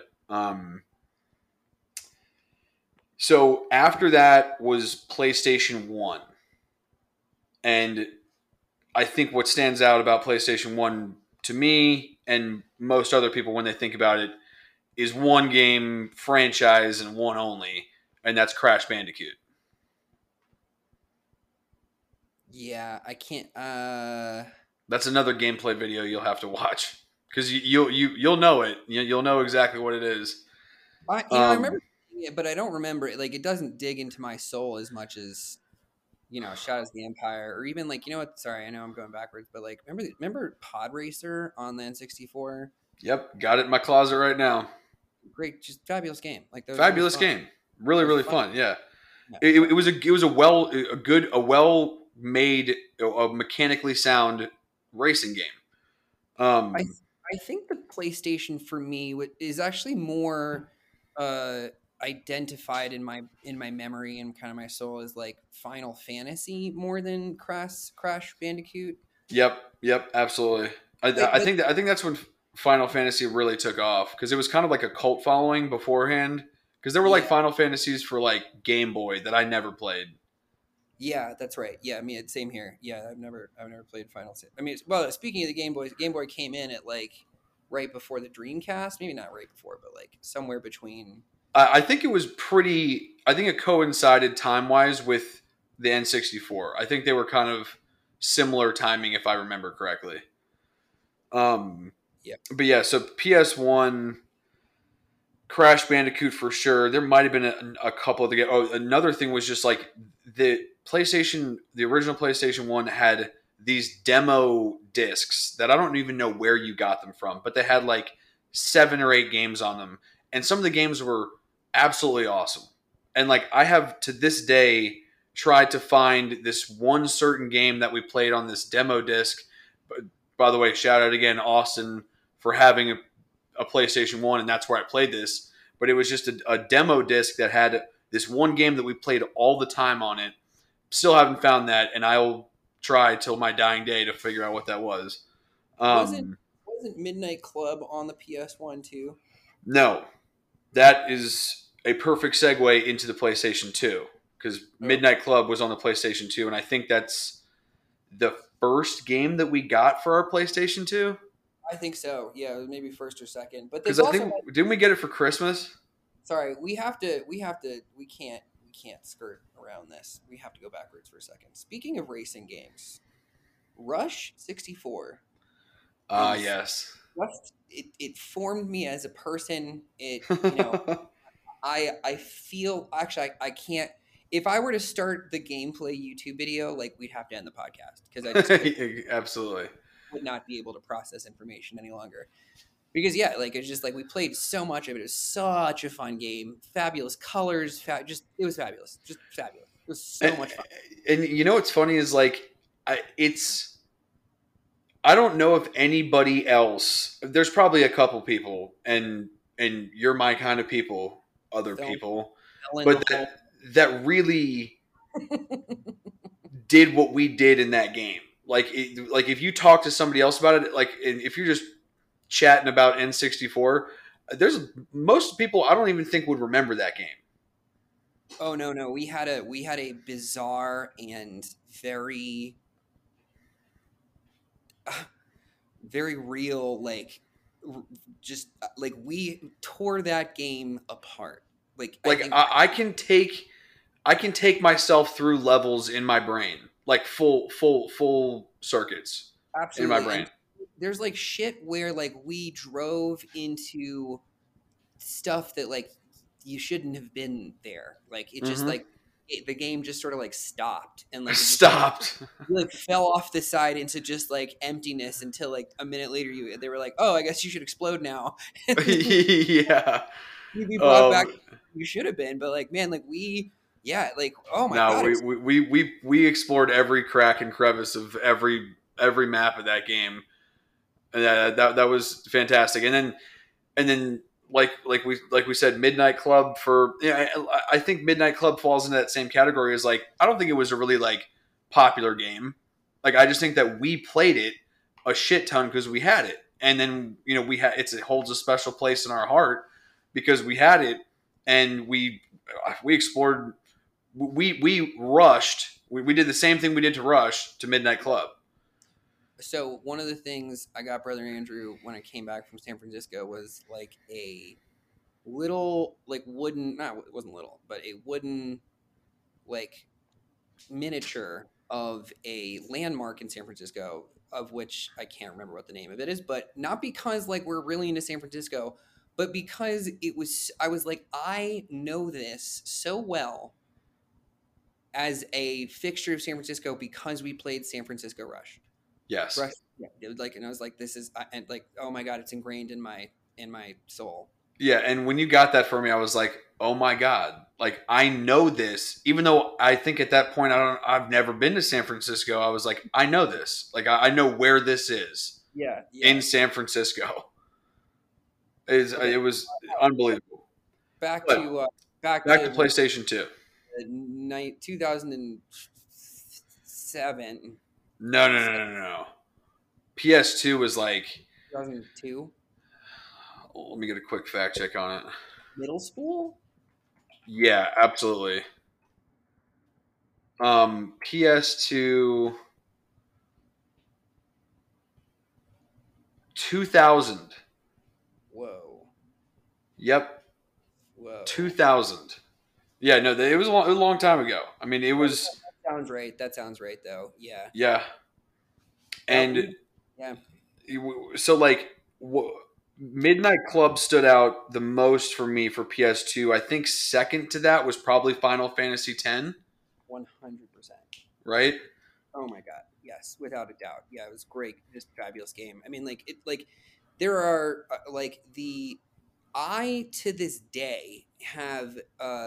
So after that was PlayStation 1. And I think what stands out about PlayStation 1 to me and most other people when they think about it is one game franchise and one only, and that's Crash Bandicoot. Yeah, I can't. That's another gameplay video you'll have to watch because you'll know it. You'll know exactly what it is. I remember Um, seeing it, but I don't remember it. Like, it doesn't dig into my soul as much as Shot as the Empire, or even like what? Sorry, I know I'm going backwards, but like, remember Pod Racer on the N64? yep, got it in my closet right now. Great, just fabulous game. Like, that was really Fabulous fun. game. Really, It was really fun. fun. Yeah. Yeah. It was a well made, a mechanically sound racing game. I Um, I think the PlayStation for me is actually more uh identified in my memory and kind of my soul as like Final Fantasy more than Crash Bandicoot. yep, absolutely. I, Like I the think that's when Final Fantasy really took off because it was kind of like a cult following beforehand Because there were like Yeah. Final Fantasies for like Game Boy that I never played. Yeah, that's right. Yeah, I mean, same here. Yeah, I've never played Final. I mean, well, speaking of the Game Boys, Game Boy came in at like right before the Dreamcast. Maybe not right before, but like somewhere between. I think it was pretty. I think it coincided time wise with the N64. I think they were kind of similar timing, if I remember correctly. Um, Yeah. but yeah, so PS1, Crash Bandicoot for sure. There might have been a couple of the. Oh, another thing was just like the PlayStation, the original PlayStation 1 had these demo discs that I don't even know where you got them from, but they had like 7 or 8 games on them. And some of the games were absolutely awesome. And like I have to this day tried to find this one certain game that we played on this demo disc. But by the way, shout out again, Austin, for having a PlayStation 1, and that's where I played this. But it was just a demo disc that had this one game that we played all the time on it. Still haven't found that, and I'll try till my dying day to figure out what that was. Wasn't Um, wasn't Midnight Club on the PS1 too? no, that is a perfect segue into the PlayStation 2 because Oh, Midnight Club was on the PlayStation 2, and I think that's the first game that we got for our PlayStation 2. I think so. Yeah, maybe first or second. But Because they've I also think didn't we get it for Christmas? sorry, we can't skirt around this. We have to go backwards for a second. Speaking of racing games, Rush 64 Ah, is yes. just it formed me as a person. I feel actually I can't if I were to start the gameplay YouTube video, like we'd have to end the podcast because I just Absolutely. would not be able to process information any longer. Because yeah, like it's just like we played so much of it. It was such a fun game, fabulous colors, just it was fabulous, just fabulous. It was so And, much fun. and you know what's funny is like it's I don't know if anybody else. There's probably a couple people, and you're my kind of people, other Fell, people, fell in the but hole. that really did what we did in that game. Like if you talk to somebody else about it, like if you're just chatting about N64, there's most people I don't even think would remember that game. Oh no, we had a bizarre and very very real just like we tore that game apart. Like I Like think I can take myself through levels in my brain, like full circuits in my absolutely brain. and there's like shit where like we drove into stuff that like you shouldn't have been there. Like it just Hmm. like the game just sort of like stopped and like it just Stopped. you, like fell off the side into just like emptiness until like a minute later they were like, oh, I guess you should explode now. And then Yeah. you'd be brought back. Um, You should have been, but like man, like yeah, like oh my no, god, it was we explored every crack and crevice of every map of that game, and that was fantastic. And then like we said, Midnight Club for yeah, I think Midnight Club falls into that same category as like I don't think it was a really like popular game. Like I just think that we played it a shit ton because we had it, and then we had it holds a special place in our heart because we had it, and we explored. We rushed. We did the same thing we did to Rush to Midnight Club. so one of the things I got brother Andrew when I came back from San Francisco was like a little like wooden not it wasn't little but a wooden like miniature of a landmark in San Francisco of which I can't remember what the name of it is, but not because like we're really into San Francisco, but because I was like I know this so well as a fixture of San Francisco because we played San Francisco Yes. Rush yeah it was like and I was like this is and like oh my god it's ingrained in my soul. Yeah, and when you got that for me, I was like, "Oh my god!" Like I know this, even though I think at that point I've never been to San Francisco. I was like, "I know this. Like I know where this is Yeah, in yeah. San Francisco." Okay, It was unbelievable. back But to back back to to PlayStation 2. night 2007 No, no, no, no, no. PS2 was like. 2002 Let me get a quick fact check on it. middle school. Yeah, absolutely. PS2 2000. Whoa, Yep, whoa. 2000. Yeah, no, it was a long time ago. I mean, it That was sounds right. That sounds right, though. Yeah. yeah, That and we. Yeah. so like Midnight Club stood out the most for me for PS2. I think second to that was probably Final Fantasy X, 100%. right? Oh my god, yes, without a doubt. Yeah, it was great, just fabulous game. I mean, there are like the I to this day have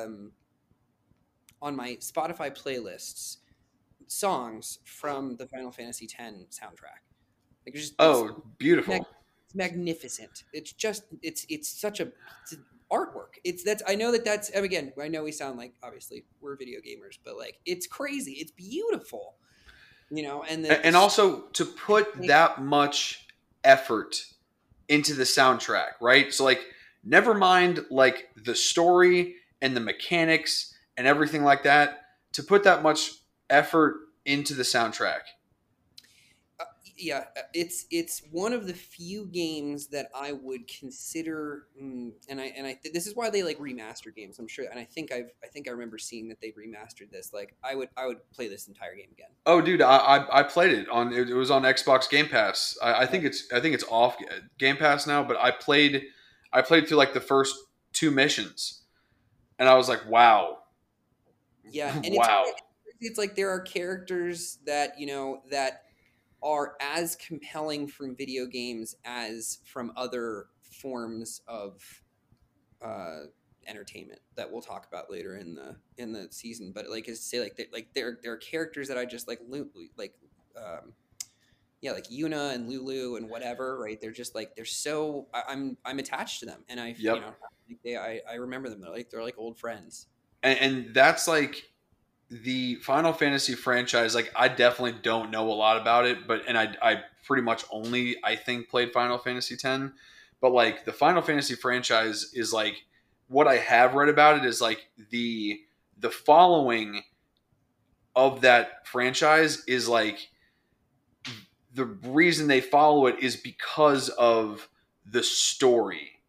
on my Spotify playlists songs from the Final Fantasy X soundtrack. Like Oh, mag- beautiful. it's magnificent. It's just it's such a it's an artwork. It's that's I know that that's and again I know we sound like obviously we're video gamers, but like it's crazy. It's beautiful, and And also to put that much effort into the soundtrack, right? So like never mind like the story and the mechanics and everything like that, to put that much effort into the soundtrack. uh, yeah, it's one of the few games that I would consider, this is why they like remaster games. I'm sure, and I think I remember seeing that they remastered this. Like I would play this entire game again. Oh, dude, I played it on it was on Xbox Game Pass. I think it's off Game Pass now, but I played through like the first two missions, and I was like, wow, Yeah, and wow, it's like there are characters that that are as compelling from video games as from other forms of uh, entertainment that we'll talk about later in the season. But like is to say like there are characters that I just like um, yeah, like Yuna and Lulu and whatever, right? They're just like they're so I'm attached to them, and yep. like I remember them. They're like old friends. And that's like the Final Fantasy franchise. Like I definitely don't know a lot about it, but and I pretty much only I think played Final Fantasy X, but like the Final Fantasy franchise is like what I have read about it is like the following of that franchise is like the reason they follow it is because of the story.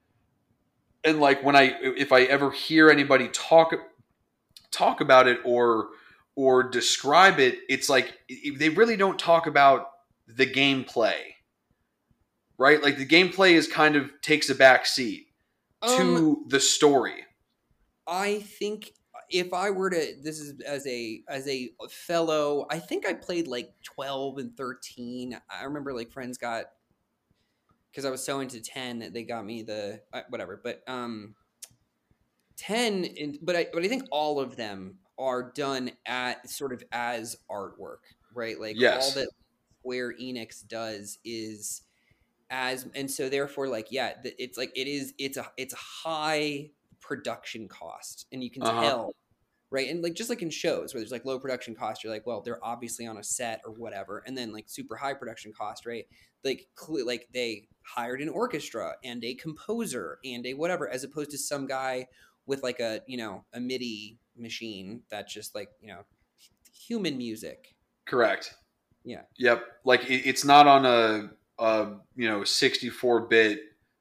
And like when I if I ever hear anybody talk about it or describe it, it's like they really don't talk about the gameplay, right? Like the gameplay is kind of takes a back seat Um, to the story. I think if I were to, this is as a fellow, I think I played like 12 and 13. I remember like friends got because I was so into 10 that they got me the whatever. But 10 but I think all of them are done at sort of as artwork, right? Like all Yes. that Square Enix does is as and so therefore like yeah, it's like it's a high production cost and you can Uh huh. tell, right? And like just like in shows where there's like low production cost, you're like, well, they're obviously on a set or whatever, and then like super high production cost, right? Like they hired an orchestra and a composer and a whatever, as opposed to some guy with like a a MIDI machine that's just like human music. Correct. Yeah, Yep. Like it's not on a 64-bit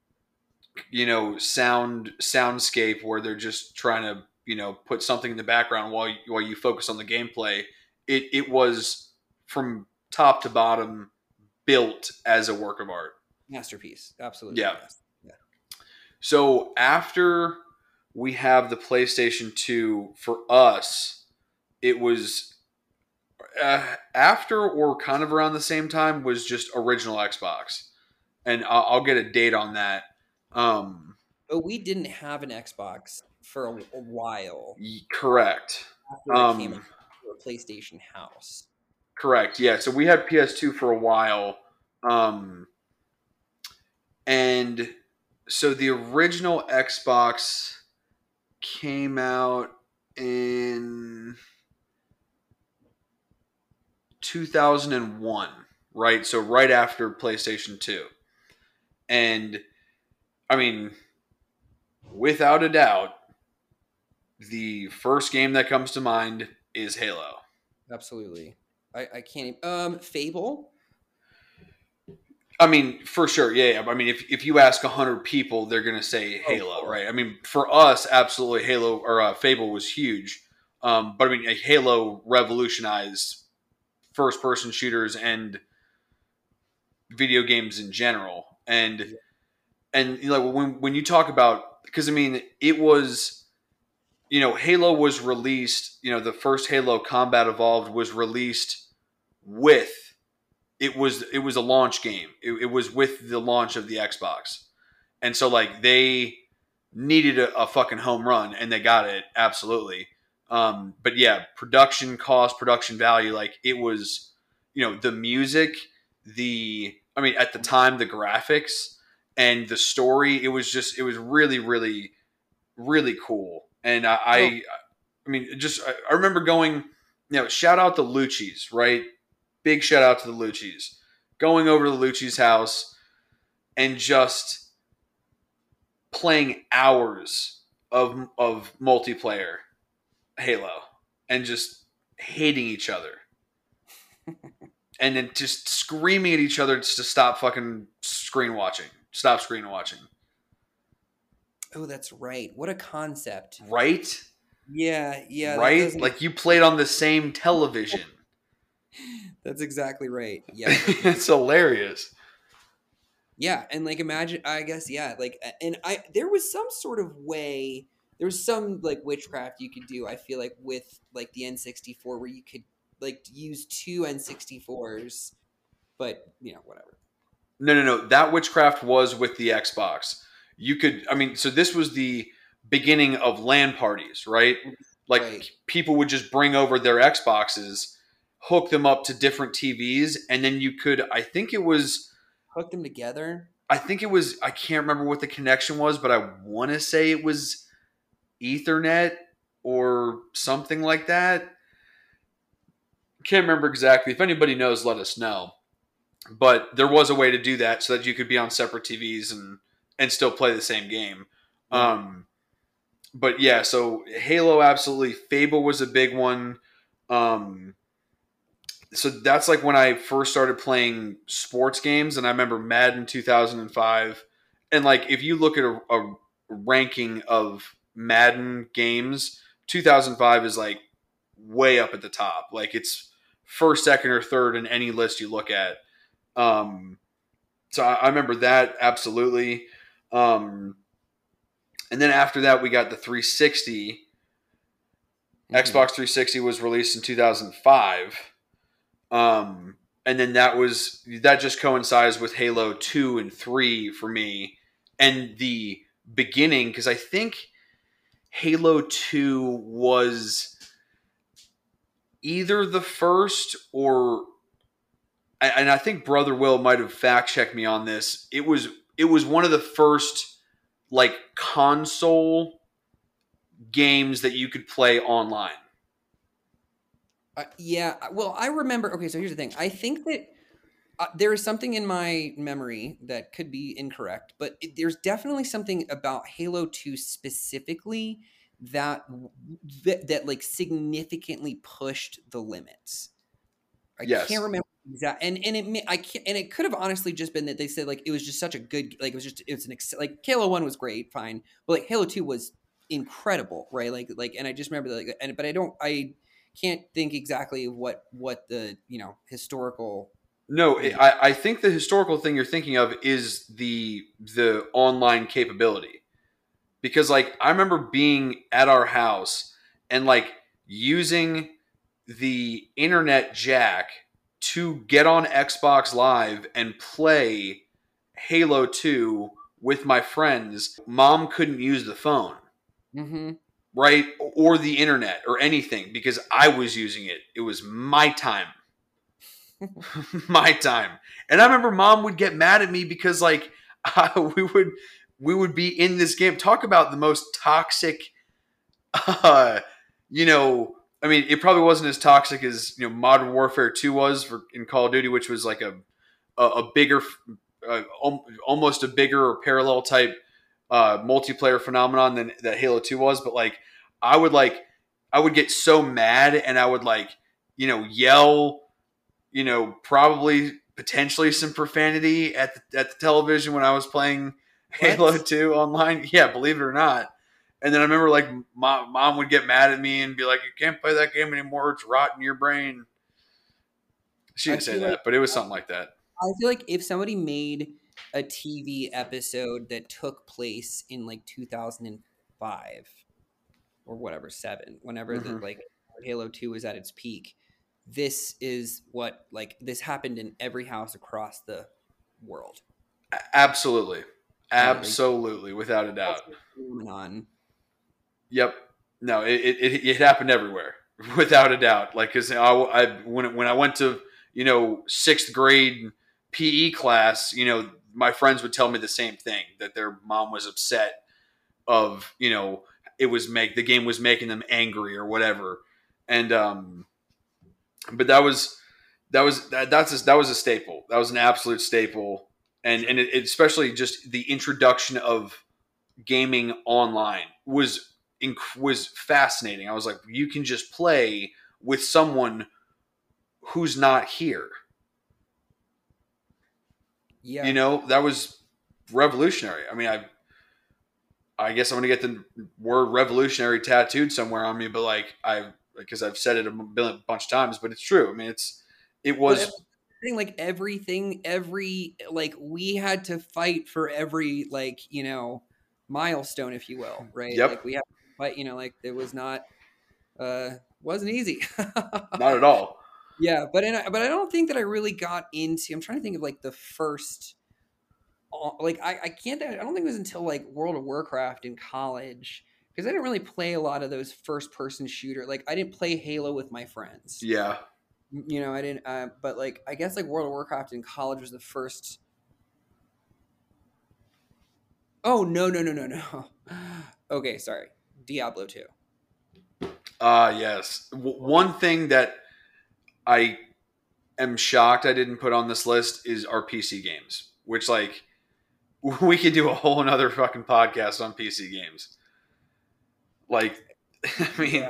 soundscape where they're just trying to put something in the background while you focus on the gameplay. It was from top to bottom built as a work of art. masterpiece, absolutely, Yeah. yes, yeah. So after we have the PlayStation 2 for us, it was after or kind of around the same time was just original Xbox, and I'll get a date on that. Um, But we didn't have an Xbox for a while correct. after it came out Um, to a PlayStation house. correct. Yeah. So we had PS2 for a while, um, and so the original Xbox came out in 2001, right? So right after PlayStation 2. And I mean, without a doubt, the first game that comes to mind is Halo. Absolutely. I can't. Fable. I mean, for sure, yeah. I mean, if you ask 100 people, they're gonna say Oh, Halo, totally. right? I mean, for us, absolutely, Halo or Fable was huge. But I mean, Halo revolutionized first-person shooters and video games in general. Yeah. And you know, when you talk about, because I mean, it was, Halo was released. The first Halo Combat Evolved was released with it was a launch game. It was with the launch of the Xbox, and so like they needed a fucking home run, and they got it absolutely. But yeah, production cost, production value, like it was, the music, I mean, at the time, the graphics and the story, it was really, really, really cool. And Oh, I mean, I remember going, shout out to Lucci's, right? Big shout out to the Lucci's. Going over to the Lucci's house and just playing hours of multiplayer Halo and just hating each other. And then just screaming at each other to stop fucking screen watching. Stop screen watching. oh, that's right. What a concept. Right? Yeah, yeah, that Right? doesn't. Like you played on the same television. That's exactly right. Yeah, It's hilarious. yeah, and like imagine, I guess, yeah, like, and there was some sort of way, there was some like witchcraft you could do. I feel like with like the N64, where you could like use two N64s, but whatever. No, no, no. That witchcraft was with the Xbox. I mean, so this was the beginning of LAN parties, right? Like Right. people would just bring over their Xboxes, hook them up to different TVs, and then you could, Hook them together. I can't remember what the connection was, but I want to say it was Ethernet or something like that. Can't remember exactly. If anybody knows, let us know. But there was a way to do that so that you could be on separate TVs and still play the same game. Right. Um, but yeah, so Halo absolutely. Fable was a big one. Um, so that's like when I first started playing sports games, and I remember Madden 2005. And like if you look at a ranking of Madden games, 2005 is like way up at the top. Like it's first, second, or third in any list you look at. Um, so I remember that absolutely. Um, and then after that, we got the 360. Hmm. Xbox 360 was released in 2005. And then that just coincides with Halo 2 and 3 for me, and the beginning, because I think Halo 2 was either the first or, and I think Brother Will might have fact checked me on this. It was one of the first like console games that you could play online. Yeah. Well, I remember. Okay, so here's the thing. I think that there is something in my memory that could be incorrect, but there's definitely something about Halo 2 specifically that that like significantly pushed the limits. I can't Yes. remember exact, and I can't, and it could have honestly just been that they said like it was just such a good, like it was like Halo 1 was great, fine, but like Halo 2 was incredible, right? Like, and I just remember that, like, but I can't think exactly of what the historical No, reason. I think the historical thing you're thinking of is the online capability, because like I remember being at our house and like using the internet jack to get on Xbox Live and play Halo 2 with my friends. Mom couldn't use the phone, Hmm. right? Or the internet or anything because I was using it. It was my time. My time. And I remember mom would get mad at me because like we would be in this game. Talk about the most toxic uh I mean, it probably wasn't as toxic as Modern Warfare 2 was in Call of Duty, which was like a bigger, almost a bigger or parallel type multiplayer phenomenon than that Halo 2 was. But like, I would get so mad, and I would yell, probably potentially some profanity at the television when I was playing Halo 2 online. Yeah, believe it or not. And then I remember my mom would get mad at me and be like, "You can't play that game anymore. It's rotting your brain." She I didn't say feel like that, but it was something like that. I feel like if somebody made a TV episode that took place in like 2005 or whatever, 7, whenever Mm-hmm. Halo 2 was at its peak, this is what this happened in every house across the world. Absolutely. Right? Absolutely, without a doubt. Phenomenon. Yep. No, it happened everywhere, without a doubt. Because when I went to 6th grade PE class, my friends would tell me the same thing, that their mom was upset of the game was making them angry or whatever, and but that was a staple. That was an absolute staple, and especially just the introduction of gaming online was fascinating. I was like, you can just play with someone who's not here. Yeah. That was revolutionary. I mean, I guess I'm gonna get the word revolutionary tattooed somewhere on me, but because I've said it a bunch of times, but it's true. I mean, it was everything, we had to fight for every milestone, if you will, right? Yep. We had to fight, it was not wasn't easy. Not at all. Yeah, but I don't think that I really got into. I'm trying to think of the first. I can't. I don't think it was until World of Warcraft in college, because I didn't really play a lot of those first person shooter. I didn't play Halo with my friends. Yeah. I didn't. But I guess World of Warcraft in college was the first. Oh no. Okay, sorry. Diablo 2. Yes. One thing that I am shocked I didn't put on this list is our PC games, which we could do a whole another fucking podcast on PC games. I mean,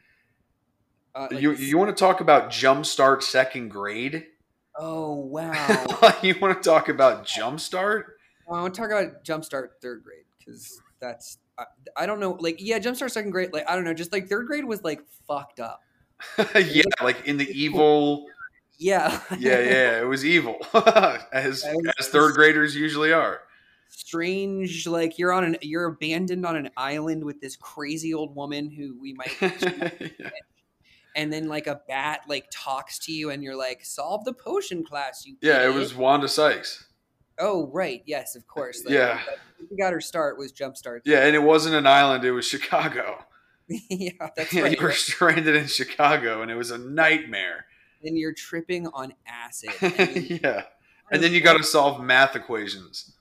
you want to talk about Jumpstart 2nd grade? Oh wow! You want to talk about Jumpstart? I want to talk about Jumpstart 3rd grade, because that's I don't know. Jumpstart 2nd grade. I don't know. Just 3rd grade was fucked up. Yeah, in the evil. Yeah. Yeah. It was evil, as 3rd graders usually are. Strange, you're abandoned on an island with this crazy old woman who we might. Yeah. And then a bat talks to you, and you're solve the potion class. You Yeah, idiot. It was Wanda Sykes. Oh right, yes, of course. Yeah, we got her start was Jumpstart. Yeah, and it wasn't an island; it was Chicago. Yeah, that's right. You were stranded in Chicago, and it was a nightmare. And you're tripping on acid. Yeah, and then you got to solve math equations.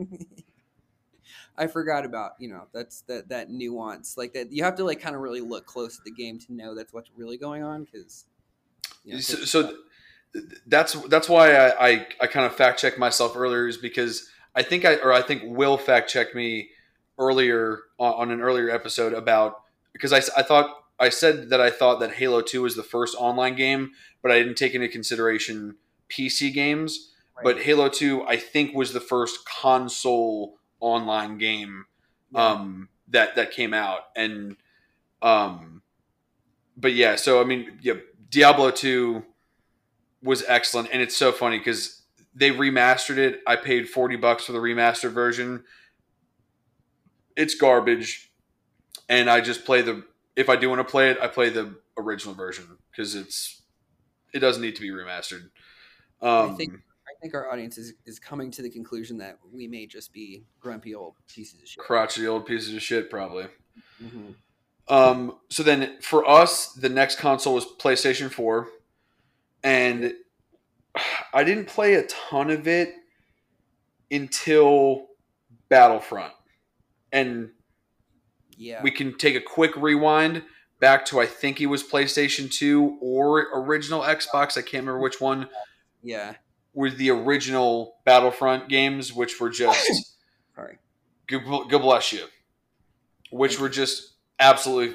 I forgot about that's that nuance, that you have to kind of really look close at the game to know that's what's really going on, because so that's why I kind of fact checked myself earlier, is because I think Will fact checked me earlier on an earlier episode about, because I thought I said that I thought that Halo 2 was the first online game, but I didn't take into consideration PC games. Right. But Halo 2 I think was the first console online game that came out, and but yeah, so I mean, yeah, Diablo 2 was excellent, and it's so funny because they remastered it. I paid $40 for the remastered version. It's garbage, and I just play if I do want to play it, I play the original version because it doesn't need to be remastered. I think our audience is coming to the conclusion that we may just be grumpy old pieces of shit. Crotchety old pieces of shit, probably. Mm-hmm. So then for us, the next console was PlayStation 4. And I didn't play a ton of it until Battlefront. And we can take a quick rewind back to, I think it was PlayStation 2 or original Xbox. I can't remember which one. Yeah. Were the original Battlefront games, which were just sorry, good bless you, which were just absolutely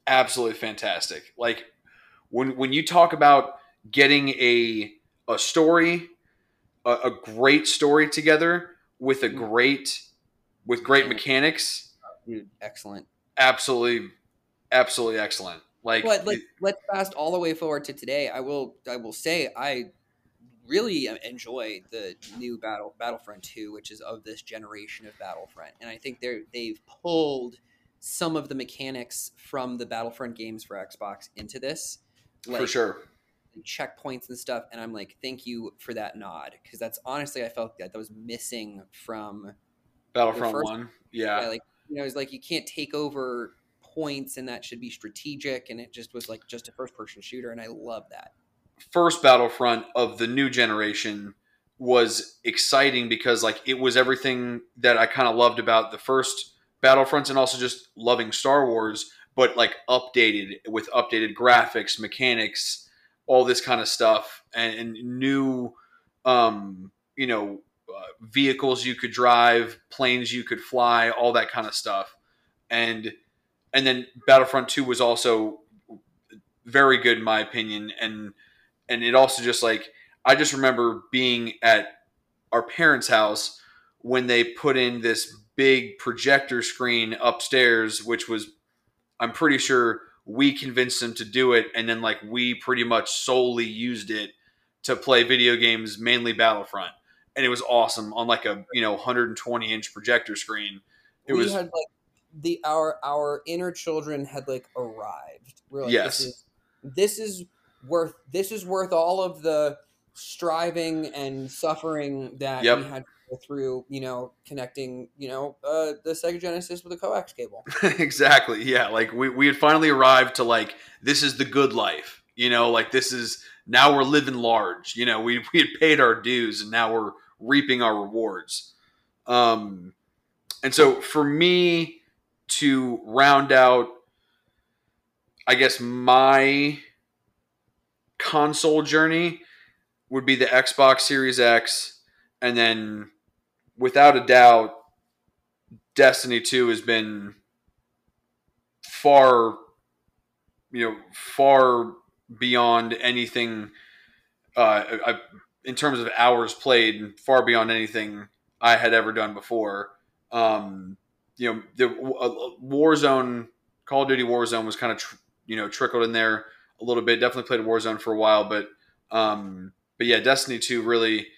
absolutely fantastic. Like when you talk about getting a story, a great story together with a great Mechanic, mechanics, dude, excellent. absolutely, absolutely excellent. Like But let's fast all the way forward to today. I will say I really enjoy the new Battlefront 2, which is of this generation of Battlefront. And I think they've pulled some of the mechanics from the Battlefront games for Xbox into this, for like sure, checkpoints and stuff. And I'm like, thank you for that nod, because that's honestly I felt that was missing from the Battlefront first. One, yeah. Yeah, like it's like you can't take over points, and that should be strategic. And it just was like just a first person shooter, and I love that. First Battlefront of the new generation was exciting because like it was everything that I kind of loved about the first Battlefronts and also just loving Star Wars, but like updated with updated graphics, mechanics, all this kind of stuff, and new, you know, vehicles you could drive, planes you could fly, all that kind of stuff, and then Battlefront Two was also very good in my opinion, and it also just like I just remember being at our parents' house when they put in this big projector screen upstairs, which was I'm pretty sure we convinced them to do it, and then like we pretty much solely used it to play video games, mainly Battlefront, and it was awesome on like a 120-inch projector screen. It We was had like our inner children had like arrived. We're like, yes, this is worth all of the striving and suffering that we yep, had to go through, connecting, the Sega Genesis with a coax cable. exactly, yeah. Like we had finally arrived to like this is the good life, like this is now we're living large. We had paid our dues and now we're reaping our rewards. Um, and so for me to round out, I guess my console journey would be the Xbox Series X, and then without a doubt, Destiny 2 has been far, far beyond anything in terms of hours played, far beyond anything I had ever done before. The Warzone, Call of Duty Warzone was kind of trickled in there a little bit. Definitely played Warzone for a while, but yeah, Destiny 2 really.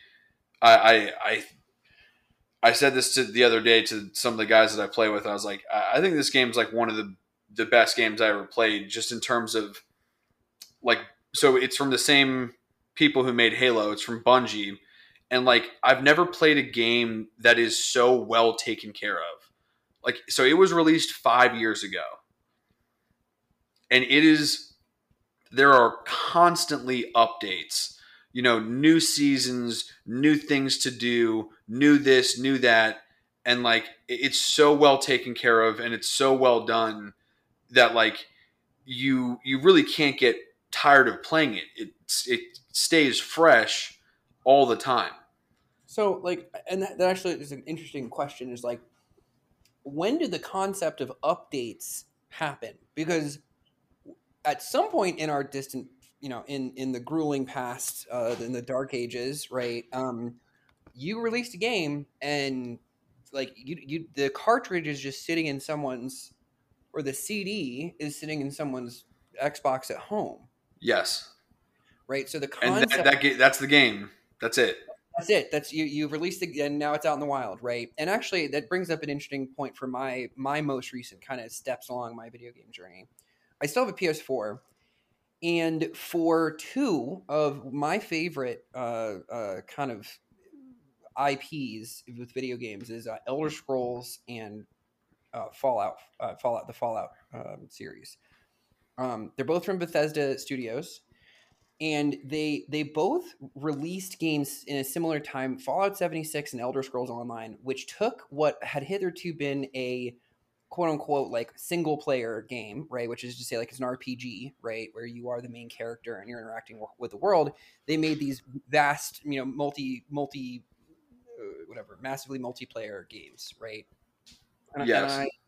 I said this to the other day to some of the guys that I play with. I was like, I think this game's like one of the best games I ever played, just in terms of like. So it's from the same people who made Halo. It's from Bungie, and like I've never played a game that is so well taken care of. Like, so it was released 5 years ago, and it is there are constantly updates, new seasons, new things to do, new this, new that, and like it's so well taken care of and it's so well done that like you really can't get tired of playing it. It stays fresh all the time. So like, and that actually is an interesting question. Is like, when did the concept of updates happen? Because at some point in our distant, in the grueling past, in the dark ages, right? You released a game, and like the cartridge is just sitting in someone's, or the CD is sitting in someone's Xbox at home, Yes, right? So the and concept, that's the game. That's it. that's it. That's you. You've released it, and now it's out in the wild, right? And actually, that brings up an interesting point for my most recent kind of steps along my video game journey. I still have a PS4, and for two of my favorite kind of IPs with video games is Elder Scrolls and the Fallout series. They're both from Bethesda Studios, and they both released games in a similar time. Fallout 76 and Elder Scrolls Online, which took what had hitherto been a quote unquote like single player game, right, which is to say like it's an RPG, right, where you are the main character and you're interacting with the world. They made these vast, multi whatever, massively multiplayer games, right? And Yes,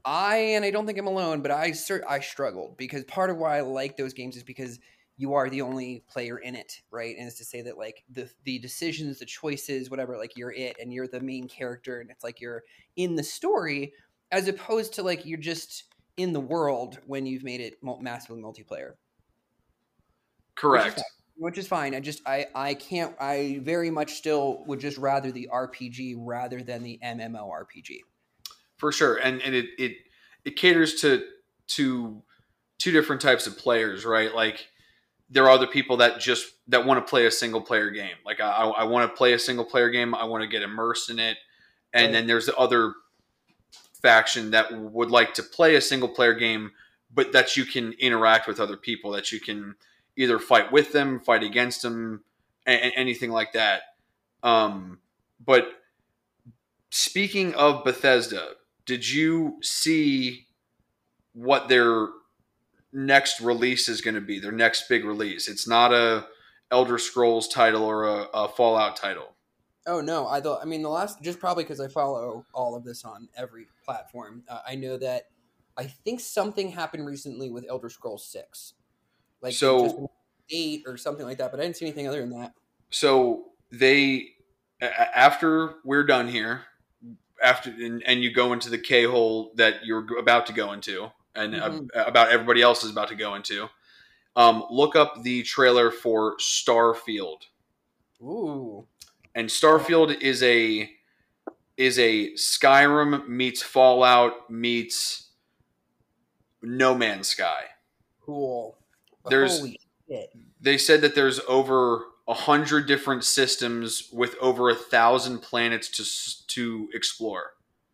I don't think I'm alone, but I struggled because part of why I like those games is because you are the only player in it, right? And it's to say that like the decisions, the choices, whatever, like you're it and you're the main character, and it's like you're in the story, as opposed to like you're just in the world when you've made it massively multiplayer, which is fine. Correct. Which is fine. I can't. I very much still would just rather the RPG rather than the MMORPG. For sure. And it caters to two different types of players, right? Like there are other people that want to play a single player game. Like I want to play a single player game. I want to get immersed in it. And Right. then there's the other faction that would like to play a single player game, but that you can interact with other people, that you can either fight with them, fight against them, anything like that. But speaking of Bethesda, did you see what their next release is going to be? Their next big release. It's not a Elder Scrolls title or a Fallout title. Oh no, I thought. I mean, the last just probably because I follow all of this on every platform. I know that I think something happened recently with Elder Scrolls 6, like they just So 8 or something like that. But I didn't see anything other than that. so they after we're done here, after and you go into the K hole that you're about to go into, and Hmm. about everybody else is about to go into. Look up the trailer for Starfield, Ooh, and Starfield is a Skyrim meets Fallout meets No Man's Sky. cool. There's Holy shit! they said that there's over 100 different systems with over 1,000 planets to explore.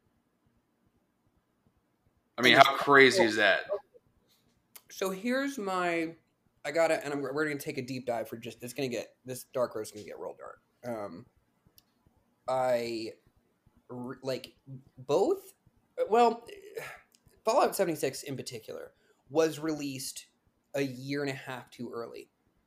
I mean, And how crazy is that? so here's my. I gotta, and we're gonna take a deep dive for just. It's gonna get this dark roast gonna get real dark. I like both. Well, Fallout 76 in particular was released a year and a half too early.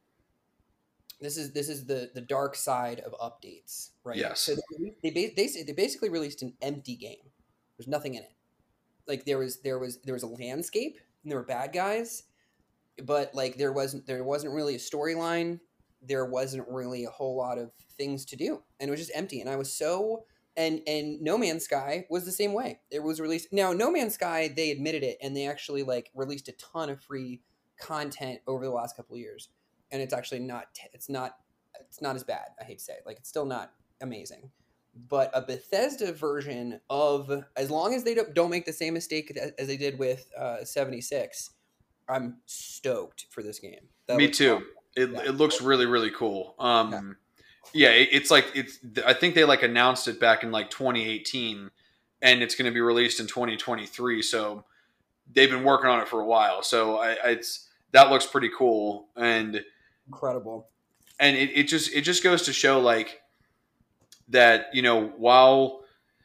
This is the dark side of updates, right? So Yes. they basically released an empty game. There's nothing in it. Like there was a landscape and there were bad guys, but like there wasn't really a storyline. There wasn't really a whole lot of things to do, and it was just empty. And I was so and No Man's Sky was the same way. It was released now. No Man's Sky, they admitted it, and they actually like released a ton of free content over the last couple of years, and it's actually not. It's not as bad. I hate to say it. Like it's still not amazing, but a Bethesda version of as long as they don't make the same mistake as they did with 76, I'm stoked for this game. That Me looks awesome. too. It, Yeah. it looks really really cool. Yeah. Yeah, it's like it's. I think they like announced it back in like 2018, and it's going to be released in 2023. So they've been working on it for a while. So it's that looks pretty cool, Incredible. and it just goes to show like that while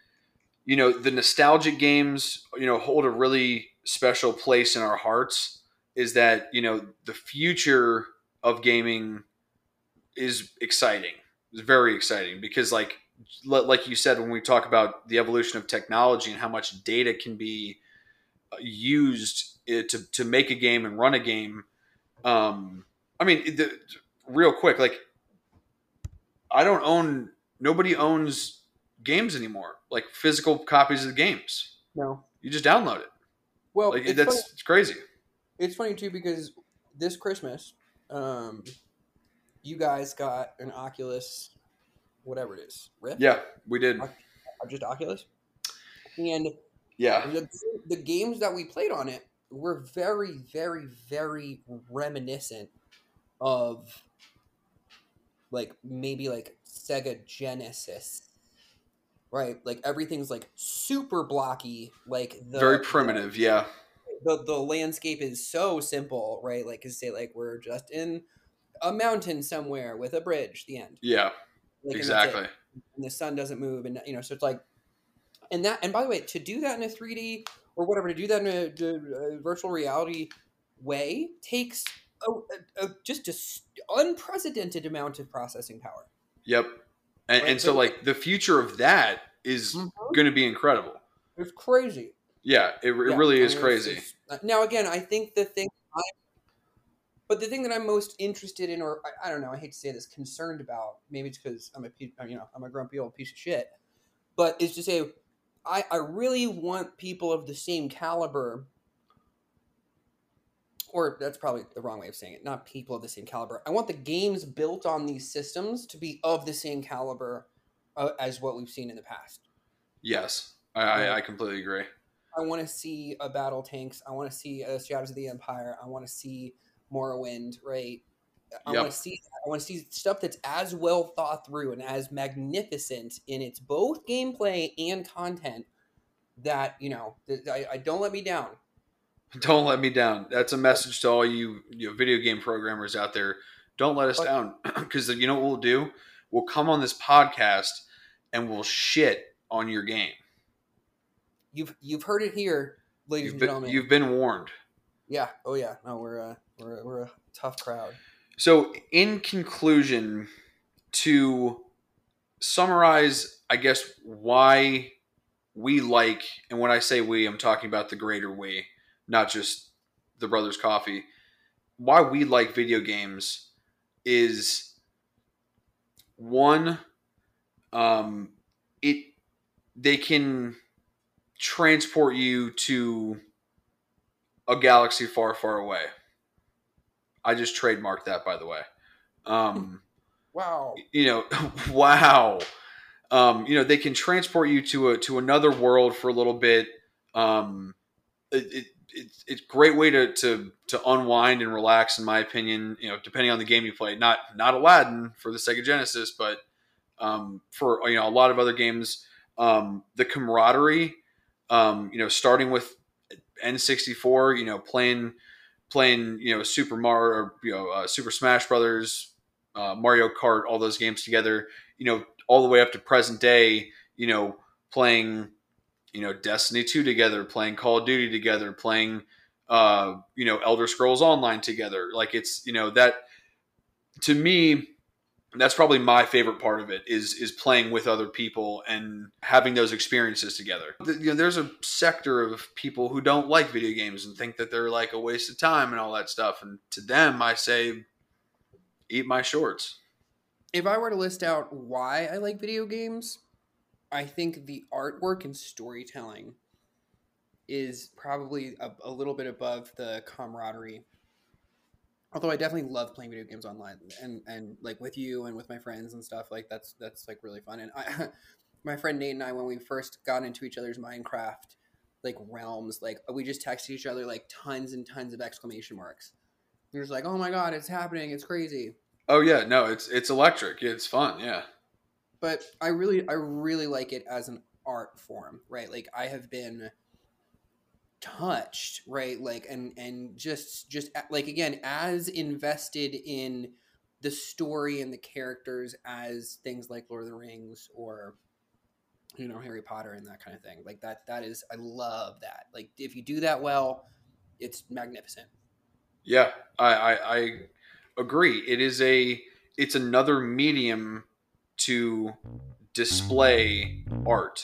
the nostalgic games hold a really special place in our hearts, is that the future of gaming is exciting. It's very exciting because like you said, when we talk about the evolution of technology and how much data can be used to make a game and run a game. I mean, real quick, like I don't own. Nobody owns games anymore, like physical copies of the games. No. You just download it. Well, Like that's it's crazy. it's funny too because this Christmas, um, you guys got an Oculus, whatever it is, Rift, Yeah, we did. Just Oculus, and Yeah, the, the games that we played on it were very, very, very reminiscent of like maybe like Sega Genesis, right? Like everything's like super blocky, like very the primitive. Yeah, the landscape is so simple, right? Like to say like we're just in a mountain somewhere with a bridge, the end. yeah, Like and that's it. exactly. And the sun doesn't move and so it's like and by the way, to do that in a 3D or whatever, to do that in a virtual reality way takes just unprecedented amount of processing power. Yep. And Right? so But like the future of that is Mhm. going to be incredible. It's crazy. Yeah, it Yeah, really I is mean, crazy. now again, I think but the thing that I'm most interested in, or I don't know, I hate to say this, concerned about, maybe it's because I'm a grumpy old piece of shit, but is to say, I really want people of the same caliber, or that's probably the wrong way of saying it, not people of the same caliber. I want the games built on these systems to be of the same caliber as what we've seen in the past, Yes, right? I completely agree. I want to see a Battle Tanks. I want to see a Shadows of the Empire. I want to see Morrowind, right? Yep. I want to see stuff that's as well thought through and as magnificent in its both gameplay and content that, I don't let me down. Don't let me down. That's a message to all you video game programmers out there. Don't let us But down, because you know what we'll do? We'll come on this podcast and we'll shit on your game. you've heard it here, ladies and gentlemen. You've been warned. Yeah. Oh yeah. No, we're a tough crowd. So, in conclusion, to summarize, I guess, why we like, and when I say we, I'm talking about the greater we, not just the Brothers Coffee. Why we like video games is one, um, it they can transport you to a galaxy far, far away. I just trademarked that, by the way. Wow. Wow. They can transport you to another world for a little bit. Um, it's a great way to unwind and relax, in my opinion. Depending on the game you play. Not Aladdin for the Sega Genesis, but for a lot of other games, the camaraderie. Starting with N64, playing Super Mario, or Super Smash Brothers, Mario Kart, all those games together. All the way up to present day. Playing Destiny 2 together, playing Call of Duty together, playing Elder Scrolls Online together. Like, it's that, to me, that's probably my favorite part of it, is playing with other people and having those experiences together. There's a sector of people who don't like video games and think that they're like a waste of time and all that stuff, and to them I say, eat my shorts. If I were to list out why I like video games, I think the artwork and storytelling is probably a little bit above the camaraderie. Although I definitely love playing video games online and like with you and with my friends and stuff, like that's like really fun. And my friend Nate and I, when we first got into each other's Minecraft like realms, like we just texted each other like tons and tons of exclamation marks. We were just like, oh my god, it's happening, it's crazy. Oh yeah, no, it's electric. It's fun, yeah. But I really like it as an art form, right? Like I have been touched, right? Like and just like, again, as invested in the story and the characters as things like Lord of the Rings or Harry Potter and that kind of thing. Like that is, I love that. Like if you do that well, it's magnificent. Yeah, I agree. It's another medium to display art.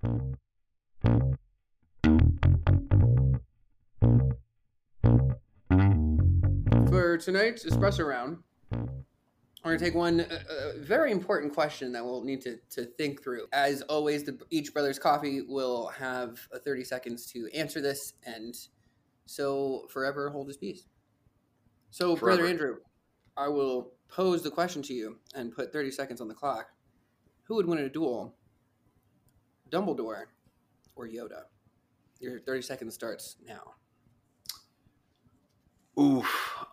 For tonight's espresso round, we're going to take one very important question that we'll need to think through. As always, each Brothers Coffee will have 30 seconds to answer this, and so forever hold his peace. So, Forever. Brother Andrew, I will pose the question to you and put 30 seconds on the clock. Who would win in a duel, Dumbledore or Yoda? Your 30 seconds starts now. Oof.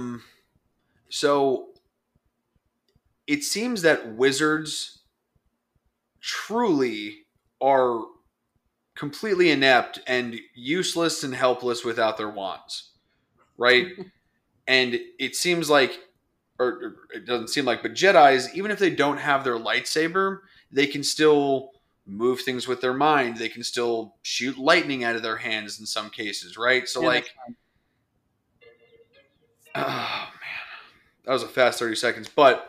So it seems that wizards truly are completely inept and useless and helpless without their wands, right? And it seems like, or it doesn't seem like, but Jedis, even if they don't have their lightsaber, they can still move things with their mind. They can still shoot lightning out of their hands in some cases, right? So, Yeah, oh man, that was a fast 30 seconds. But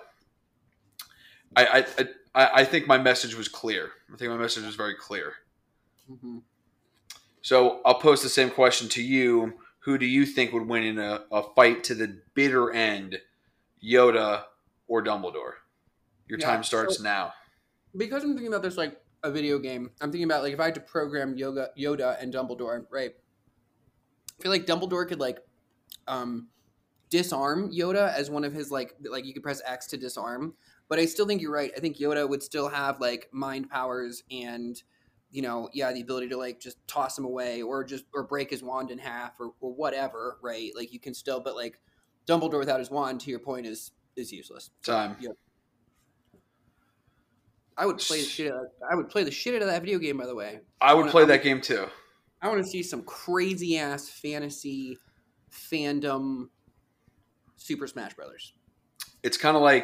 I think my message was clear. I think my message was very clear. mm-hmm. So I'll pose the same question to you. Who do you think would win in a fight to the bitter end, Yoda or Dumbledore? Your time starts now. Because I'm thinking about this like a video game, I'm thinking about like if I had to program Yoda and Dumbledore, right? I feel like Dumbledore could like disarm Yoda as one of his like you could press X to disarm. But I still think you're right. I think Yoda would still have like mind powers and the ability to like just toss him away or break his wand in half or whatever, right? Like you can still, but like Dumbledore without his wand, to your point, is useless. Time. Yeah. I would play the shit out of that video game, by the way. I would play that game too. I want to see some crazy ass fantasy fandom Super Smash Brothers. It's kind of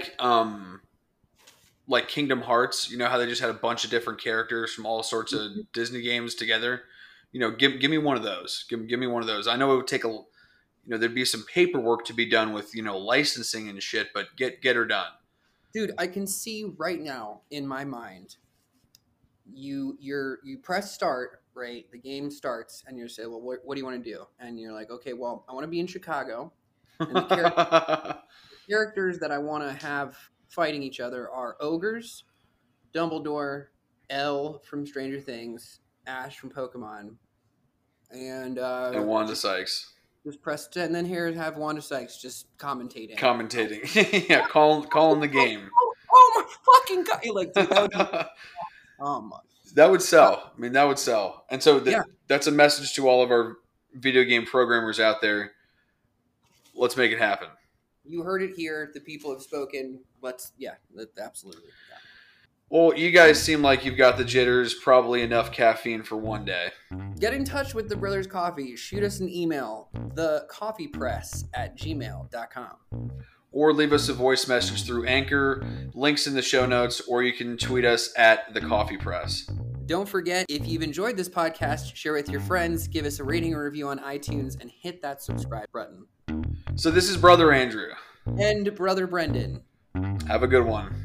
like Kingdom Hearts. You know how they just had a bunch of different characters from all sorts of Disney games together? Give me one of those. Give me one of those. I know it would take there'd be some paperwork to be done with, licensing and shit, but get her done. Dude, I can see right now in my mind, you press start, right? The game starts, and you say, well, what do you want to do? And you're like, okay, well, I want to be in Chicago. And the characters that I want to have fighting each other are Ogres, Dumbledore, Elle from Stranger Things, Ash from Pokemon, and Wanda Sykes. Just press it, and then here have Wanda Sykes just commentating. Yeah, calling the game. Oh my fucking god! Like, dude, that would sell. I mean, that would sell. And so that's a message to all of our video game programmers out there. Let's make it happen. You heard it here. The people have spoken. Absolutely. Yeah. Well, you guys seem like you've got the jitters, probably enough caffeine for one day. Get in touch with the Brothers Coffee. Shoot us an email, thecoffeepress@gmail.com. Or leave us a voice message through Anchor, links in the show notes, or you can tweet us at The Coffee Press. Don't forget, if you've enjoyed this podcast, share with your friends, give us a rating or review on iTunes, and hit that subscribe button. So this is Brother Andrew. And Brother Brendan. Have a good one.